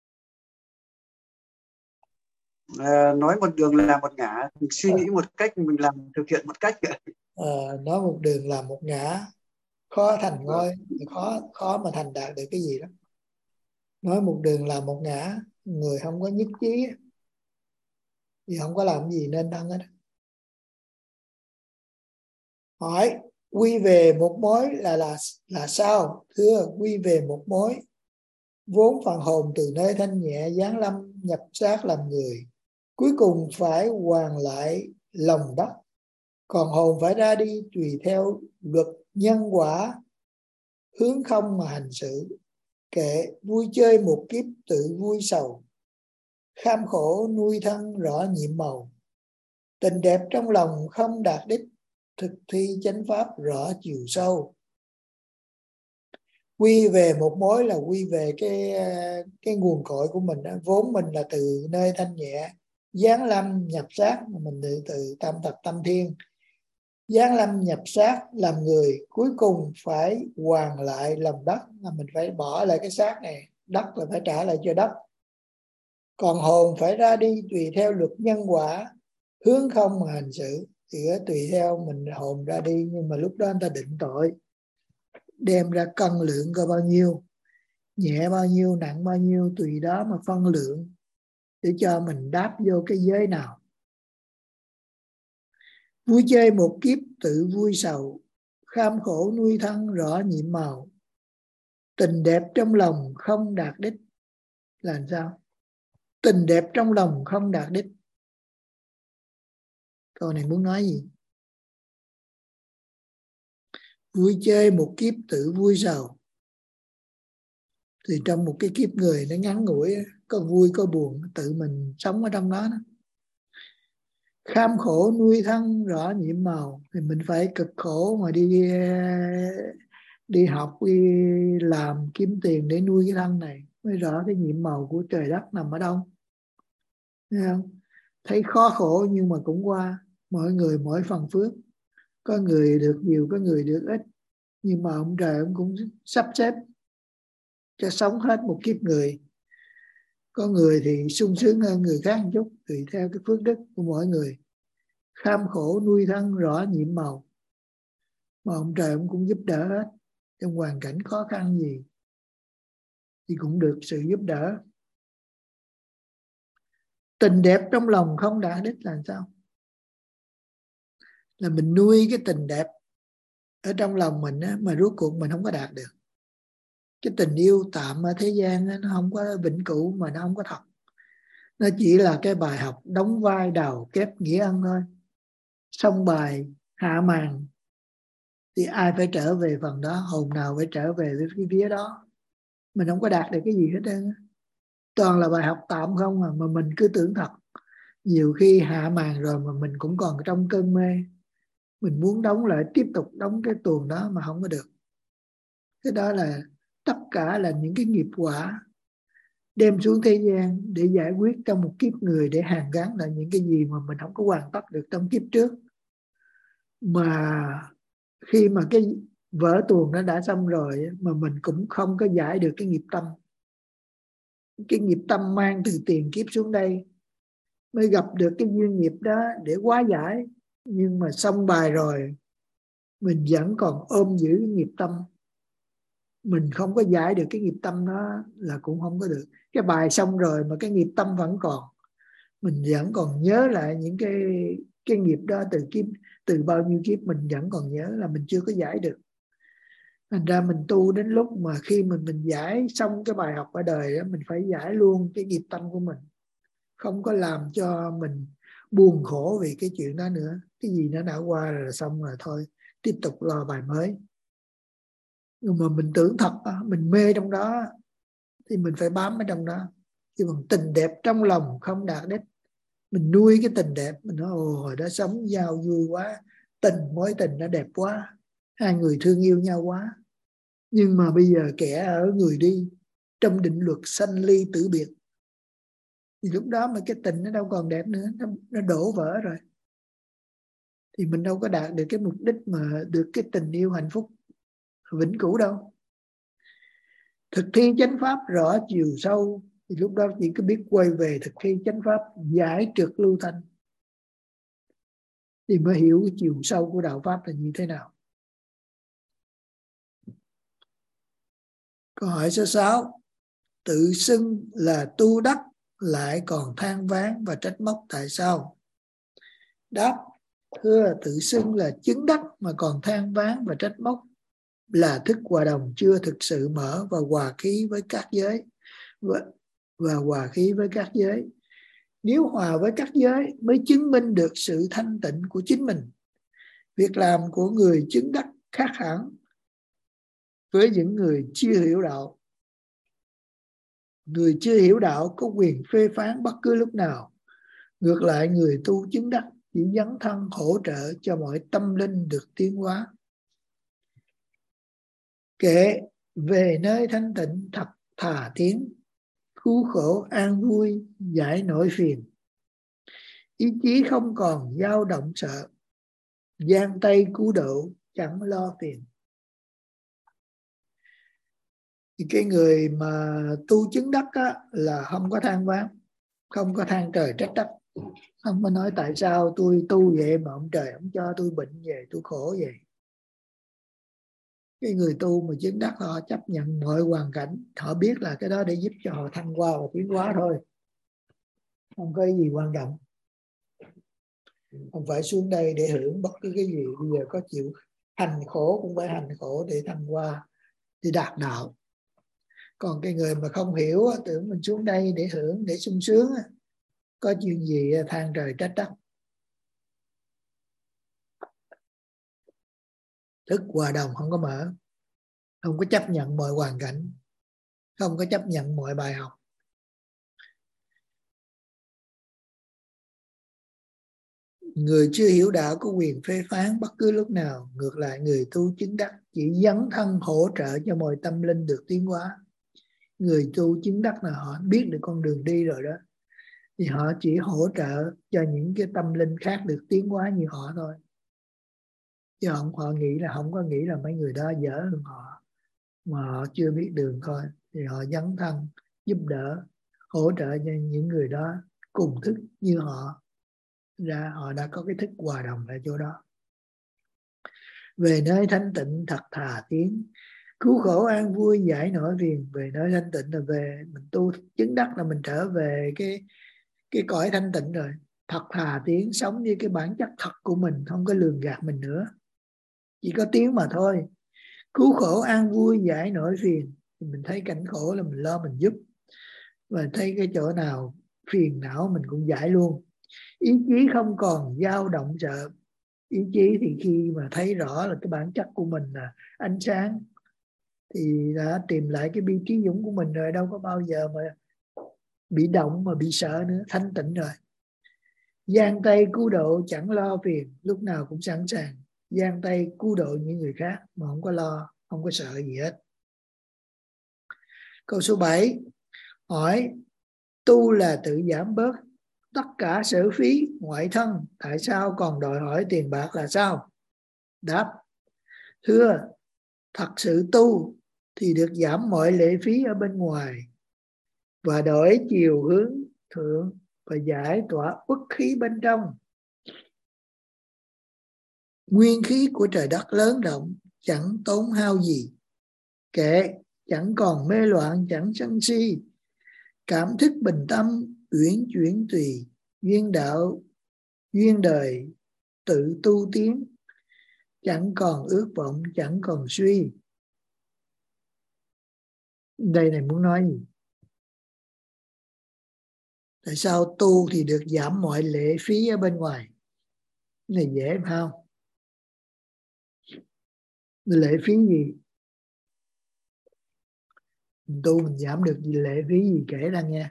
À, nói một đường là một ngã, mình suy nghĩ một cách, mình làm thực hiện một cách. À, nói một đường làm một ngã, khó thành ngôi, khó khó mà thành đạt được cái gì đó. Nói một đường làm một ngã, người không có nhất trí thì không có làm gì nên thân hết. Hỏi quy về một mối là là là sao? Thưa, quy về một mối, vốn phần hồn từ nơi thanh nhẹ giáng lâm nhập xác làm người, cuối cùng phải hoàn lại lòng đất. Còn hồn phải ra đi tùy theo luật nhân quả, hướng không mà hành sự. Kệ vui chơi một kiếp tự vui sầu, kham khổ nuôi thân rõ nhiệm màu. Tình đẹp trong lòng không đạt đích, thực thi chánh pháp rõ chiều sâu. Quy về một mối là quy về cái cái nguồn cội của mình đó. Vốn mình là từ nơi thanh nhẹ giáng lâm nhập xác, mình từ, từ tam thập tâm thiên giáng lâm nhập xác làm người, cuối cùng phải hoàn lại lòng đất, là mình phải bỏ lại cái xác này, đất là phải trả lại cho đất. Còn hồn phải ra đi tùy theo luật nhân quả, hướng không mà hành sự. Thì tùy theo mình hồn ra đi, nhưng mà lúc đó người ta định tội, đem ra cân lượng coi bao nhiêu, nhẹ bao nhiêu, nặng bao nhiêu, tùy đó mà phân lượng để cho mình đáp vô cái giới nào. Vui chơi một kiếp tự vui sầu, kham khổ nuôi thân rõ nhiệm màu. Tình đẹp trong lòng không đạt đích là làm sao? Tình đẹp trong lòng không đạt đích. Câu này muốn nói gì? Vui chơi một kiếp tự vui sầu, thì trong một cái kiếp người nó ngắn ngủi, có vui có buồn, tự mình sống ở trong đó, đó. Kham khổ nuôi thân rõ nhiệm màu, thì mình phải cực khổ mà đi đi học, đi làm kiếm tiền để nuôi cái thân này, mới rõ cái nhiệm màu của trời đất nằm ở đâu. Thấy không? Thấy khó khổ nhưng mà cũng qua. Mỗi người mỗi phần phước, có người được nhiều, có người được ít, nhưng mà ông trời ông cũng sắp xếp cho sống hết một kiếp người. Có người thì sung sướng hơn người khác một chút, tùy theo cái phước đức của mỗi người. Kham khổ nuôi thân rõ nhiệm màu, mà ông trời ông cũng giúp đỡ hết. Trong hoàn cảnh khó khăn gì thì cũng được sự giúp đỡ. Tình đẹp trong lòng không đạt đích là sao? Là mình nuôi cái tình đẹp ở trong lòng mình á, mà rốt cuộc mình không có đạt được. Cái tình yêu tạm ở thế gian á, nó không có vĩnh cửu, mà nó không có thật. Nó chỉ là cái bài học đóng vai đào kép nghĩa ân thôi. Xong bài hạ màn thì ai phải trở về phần đó, hồn nào phải trở về với cái phía đó. Mình không có đạt được cái gì hết trơn. Toàn là bài học tạm không à, mà mình cứ tưởng thật. Nhiều khi hạ màn rồi mà mình cũng còn trong cơn mê. Mình muốn đóng lại, tiếp tục đóng cái tuồng đó mà không có được. Cái đó là tất cả là những cái nghiệp quả đem xuống thế gian để giải quyết trong một kiếp người, để hàn gắn lại những cái gì mà mình không có hoàn tất được trong kiếp trước. Mà khi mà cái vở tuồng nó đã xong rồi mà mình cũng không có giải được cái nghiệp tâm. Cái nghiệp tâm mang từ tiền kiếp xuống đây mới gặp được cái duyên nghiệp đó để hóa giải. Nhưng mà xong bài rồi mình vẫn còn ôm giữ cái nghiệp tâm. Mình không có giải được cái nghiệp tâm đó là cũng không có được. Cái bài xong rồi mà cái nghiệp tâm vẫn còn. Mình vẫn còn nhớ lại những cái cái nghiệp đó từ kiếp, từ bao nhiêu kiếp mình vẫn còn nhớ, là mình chưa có giải được. Thành ra mình tu đến lúc mà khi mình mình giải xong cái bài học ở đời đó, mình phải giải luôn cái nghiệp tâm của mình. Không có làm cho mình buồn khổ vì cái chuyện đó nữa. Cái gì nó đã qua rồi là xong rồi thôi, tiếp tục lo bài mới. Nhưng mà mình tưởng thật, mình mê trong đó thì mình phải bám ở trong đó. Chứ bằng tình đẹp trong lòng không đạt đích. Mình nuôi cái tình đẹp, mình nói ồ hồi đó sống giao vui quá, tình mối tình nó đẹp quá, hai người thương yêu nhau quá. Nhưng mà bây giờ kẻ ở người đi, trong định luật sanh ly tử biệt, thì lúc đó mà cái tình nó đâu còn đẹp nữa, nó, nó đổ vỡ rồi. Thì mình đâu có đạt được cái mục đích mà được cái tình yêu hạnh phúc vĩnh cửu đâu. Thực thi chánh pháp rõ chiều sâu, thì lúc đó chỉ có biết quay về thực thi chánh pháp, giải trượt lưu thanh, thì mới hiểu cái chiều sâu của đạo pháp là như thế nào. Câu hỏi số sáu. Tự xưng là tu đắc lại còn than ván và trách móc tại sao? Đáp: thưa, tự xưng là chứng đắc mà còn than ván và trách móc là thức hòa đồng chưa thực sự mở và hòa khí với các giới và, và hòa khí với các giới. Nếu hòa với các giới mới chứng minh được sự thanh tịnh của chính mình. Việc làm của người chứng đắc khác hẳn với những người chưa hiểu đạo. Người chưa hiểu đạo có quyền phê phán bất cứ lúc nào. Ngược lại, người tu chứng đắc chỉ dấn thân hỗ trợ cho mọi tâm linh được tiến hóa. Kệ về nơi thanh tịnh thật thà tiến, cứu khổ an vui giải nỗi phiền. Ý chí không còn dao động sợ, giang tay cứu độ chẳng lo tiền. Thì cái người mà tu chứng đắc á, là không có than ván, không có than trời trách đất, không có nói tại sao tôi tu vậy mà ông trời không cho tôi bệnh về, tôi khổ vậy. Cái người tu mà chứng đắc họ chấp nhận mọi hoàn cảnh, họ biết là cái đó để giúp cho họ thăng hoa và tiến hóa thôi, không có gì quan trọng. Không phải xuống đây để hưởng bất cứ cái gì. Bây giờ có chịu hành khổ cũng phải hành khổ để thăng hoa, để đạt đạo. Còn cái người mà không hiểu, tưởng mình xuống đây để hưởng, để sung sướng, có chuyện gì than trời trách đất. Thức hòa đồng không có mở, không có chấp nhận mọi hoàn cảnh, không có chấp nhận mọi bài học. Người chưa hiểu đạo có quyền phê phán bất cứ lúc nào. Ngược lại, người tu chứng đắc chỉ dấn thân hỗ trợ cho mọi tâm linh được tiến hóa. Người tu chứng đắc là họ biết được con đường đi rồi đó, thì họ chỉ hỗ trợ cho những cái tâm linh khác được tiến hóa như họ thôi. Chứ không, họ nghĩ là không có nghĩ là mấy người đó dở hơn họ, mà họ chưa biết đường thôi. thì họ dấn thân giúp đỡ, hỗ trợ cho những người đó cùng thức như họ, ra họ đã có cái thức hòa đồng ở chỗ đó. Về nơi thanh tịnh thật thà tiến, cứu khổ an vui giải nỗi phiền. Về nơi thanh tịnh là về mình tu chứng đắc, là mình trở về cái cái cõi thanh tịnh rồi. Thật thà tiến, sống như cái bản chất thật của mình, không có lường gạt mình nữa, chỉ có tiếng mà thôi. Cứu khổ an vui giải nỗi phiền, thì mình thấy cảnh khổ là mình lo mình giúp, và thấy cái chỗ nào phiền não mình cũng giải luôn. Ý chí không còn dao động sợ. Ý chí thì khi mà thấy rõ là cái bản chất của mình là ánh sáng, thì đã tìm lại cái bi trí dũng của mình rồi, đâu có bao giờ mà bị động mà bị sợ nữa, thanh tịnh rồi. Giang tay cứu độ chẳng lo phiền, lúc nào cũng sẵn sàng giang tay cứu độ những người khác mà không có lo, không có sợ gì hết. Câu số bảy hỏi: tu là tự giảm bớt tất cả sở phí ngoại thân, tại sao còn đòi hỏi tiền bạc là sao? Đáp: thưa, thật sự tu thì được giảm mọi lệ phí ở bên ngoài và đổi chiều hướng thượng và giải tỏa uất khí bên trong. Nguyên khí của trời đất lớn rộng, chẳng tốn hao gì, kệ chẳng còn mê loạn, chẳng sân si, cảm thức bình tâm, uyển chuyển tùy, duyên đạo duyên đời tự tu tiến, chẳng còn ước vọng, chẳng còn suy. Đây này muốn nói gì? Tại sao tu thì được giảm mọi lệ phí ở bên ngoài? Này dễ phải không? Lệ phí gì? Mình tu mình giảm được gì, lệ phí gì kể ra nghe.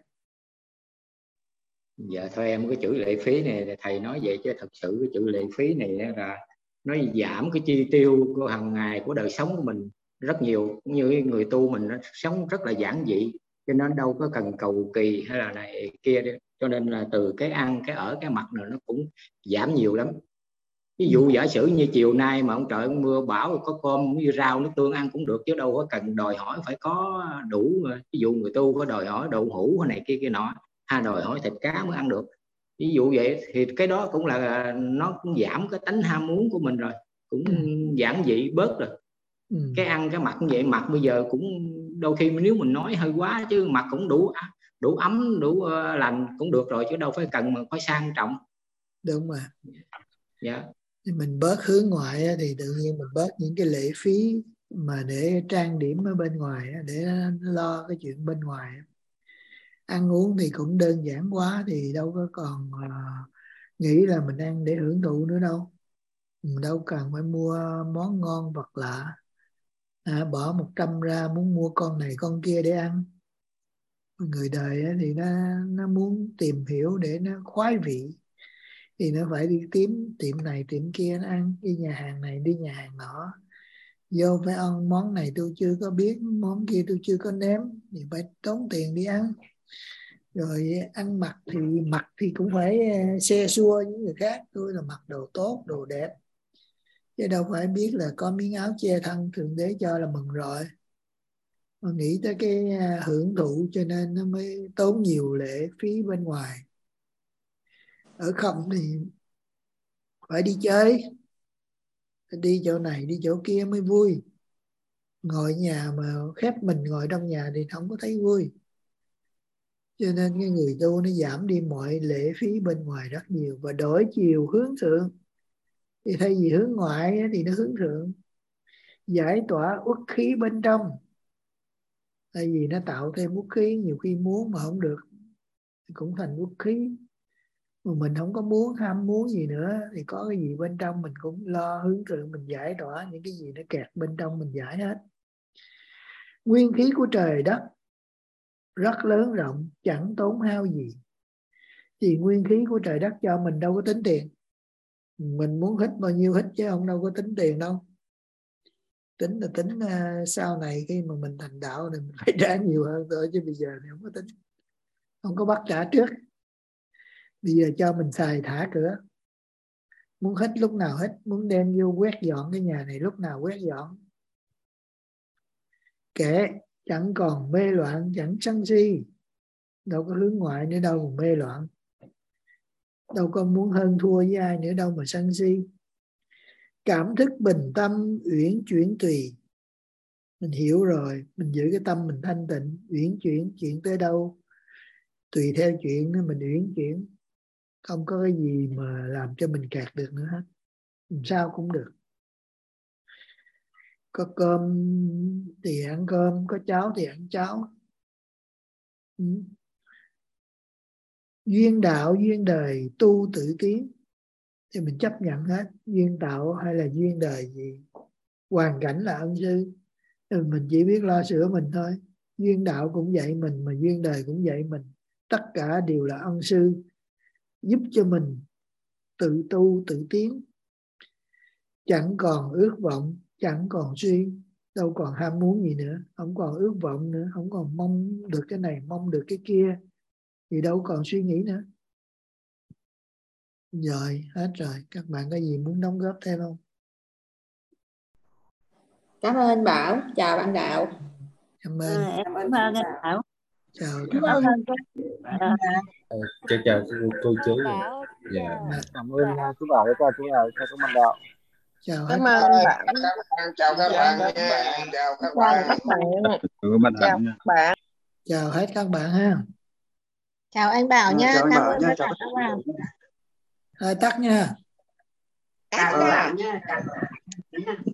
Dạ thôi em, cái chữ lệ phí này thầy nói vậy chứ thật sự cái chữ lệ phí này là nó giảm cái chi tiêu của hàng ngày của đời sống của mình rất nhiều. Cũng như người tu mình nó sống rất là giản dị, cho nên đâu có cần cầu kỳ hay là này kia đi. Cho nên là từ cái ăn, cái ở, cái mặc rồi nó cũng giảm nhiều lắm. Ví dụ giả sử như chiều nay mà ông trời ông mưa bão, có cơm với rau nước tương ăn cũng được, chứ đâu có cần đòi hỏi phải có đủ. Ví dụ người tu có đòi hỏi đậu hũ này kia kia nọ, hay đòi hỏi thịt cá mới ăn được. Ví dụ vậy thì cái đó cũng là nó cũng giảm cái tánh ham muốn của mình rồi, cũng giản dị bớt rồi. Ừ. Cái ăn cái mặc cũng vậy, mặc bây giờ cũng đôi khi nếu mình nói hơi quá, chứ mặc cũng đủ đủ ấm, đủ lành cũng được rồi, chứ đâu phải cần mà phải sang trọng. Đúng mà. Dạ. Thì mình bớt hướng ngoại thì tự nhiên mình bớt những cái lệ phí mà để trang điểm ở bên ngoài, để lo cái chuyện bên ngoài. Ăn uống thì cũng đơn giản quá, thì đâu có còn uh, nghĩ là mình ăn để hưởng thụ nữa đâu. Mình đâu cần phải mua món ngon vật lạ, à, bỏ một trăm ra muốn mua con này con kia để ăn. Người đời thì nó nó muốn tìm hiểu để nó khoái vị, thì nó phải đi kiếm tiệm này tiệm kia nó ăn, đi nhà hàng này đi nhà hàng nọ, vô phải ăn món này tôi chưa có biết, món kia tôi chưa có nếm, thì phải tốn tiền đi ăn. Rồi ăn mặc thì mặc thì cũng phải xe xua những người khác, tôi là mặc đồ tốt đồ đẹp, chứ đâu phải biết là có miếng áo che thân thượng đế cho là mừng rồi. Mà nghĩ tới cái hưởng thụ cho nên nó mới tốn nhiều lệ phí bên ngoài. Ở không thì phải đi chơi, phải đi chỗ này đi chỗ kia mới vui. Ngồi nhà mà khép mình ngồi trong nhà thì không có thấy vui. Cho nên cái người tu nó giảm đi mọi lệ phí bên ngoài rất nhiều và đổi chiều hướng thượng. Thì thay vì hướng ngoại thì nó hướng thượng, giải tỏa uất khí bên trong. Tại vì nó tạo thêm uất khí, nhiều khi muốn mà không được thì cũng thành uất khí. Mà mình không có muốn, ham muốn gì nữa thì có cái gì bên trong mình cũng lo hướng thượng, mình giải tỏa những cái gì nó kẹt bên trong mình giải hết. Nguyên khí của trời đất rất lớn rộng, chẳng tốn hao gì. Thì nguyên khí của trời đất cho mình đâu có tính tiền. Mình muốn hít bao nhiêu hít chứ không đâu có tính tiền đâu. Tính là tính uh, sau này khi mà mình thành đạo thì mình phải trả nhiều hơn thôi, chứ bây giờ thì không có tính, không có bắt trả trước. Bây giờ cho mình xài thả cửa, muốn hít lúc nào hít, muốn đem vô quét dọn cái nhà này lúc nào quét dọn, kệ chẳng còn mê loạn, chẳng sân si. Đâu có hướng ngoại nữa đâu mà mê loạn. Đâu có muốn hơn thua với ai nữa đâu mà sân si. Cảm thức bình tâm, uyển chuyển tùy. Mình hiểu rồi, mình giữ cái tâm mình thanh tịnh, uyển chuyển, chuyện tới đâu tùy theo chuyện mình uyển chuyển. Không có cái gì mà làm cho mình kẹt được nữa hết. Làm sao cũng được. Có cơm thì ăn cơm, có cháo thì ăn cháo. Ừ. Duyên đạo, duyên đời, tu tự tiến. Thì mình chấp nhận hết. Duyên tạo hay là duyên đời gì, hoàn cảnh là ân sư. Mình chỉ biết lo sửa mình thôi. Duyên đạo cũng dạy mình, mà duyên đời cũng dạy mình. Tất cả đều là ân sư, giúp cho mình tự tu tự tiến. Chẳng còn ước vọng, chẳng còn suy, đâu còn ham muốn gì nữa. Không còn ước vọng nữa, không còn mong được cái này, mong được cái kia, thì đâu còn suy nghĩ nữa. Rồi, hết rồi. Các bạn có gì muốn đóng góp thêm không? Cảm ơn anh Bảo. Chào bạn Đạo. Cảm ơn. À, em cảm ơn anh Bảo. Chào. Cảm ơn các à, chào chào cô chú. Dạ. Cảm ơn chú Bảo đã cho chú Bảo cho các bạn đạo. Chào Cảm hết. ơn bạn. Chào các bạn nha. Chào các bạn. Chào các bạn. Chào bạn. Chào hết các bạn ha. Chào anh Bảo nha. Chào anh Cảm Bảo ơn nha. tất Chào cả các bạn. Thôi tắt nha. Tắt nha.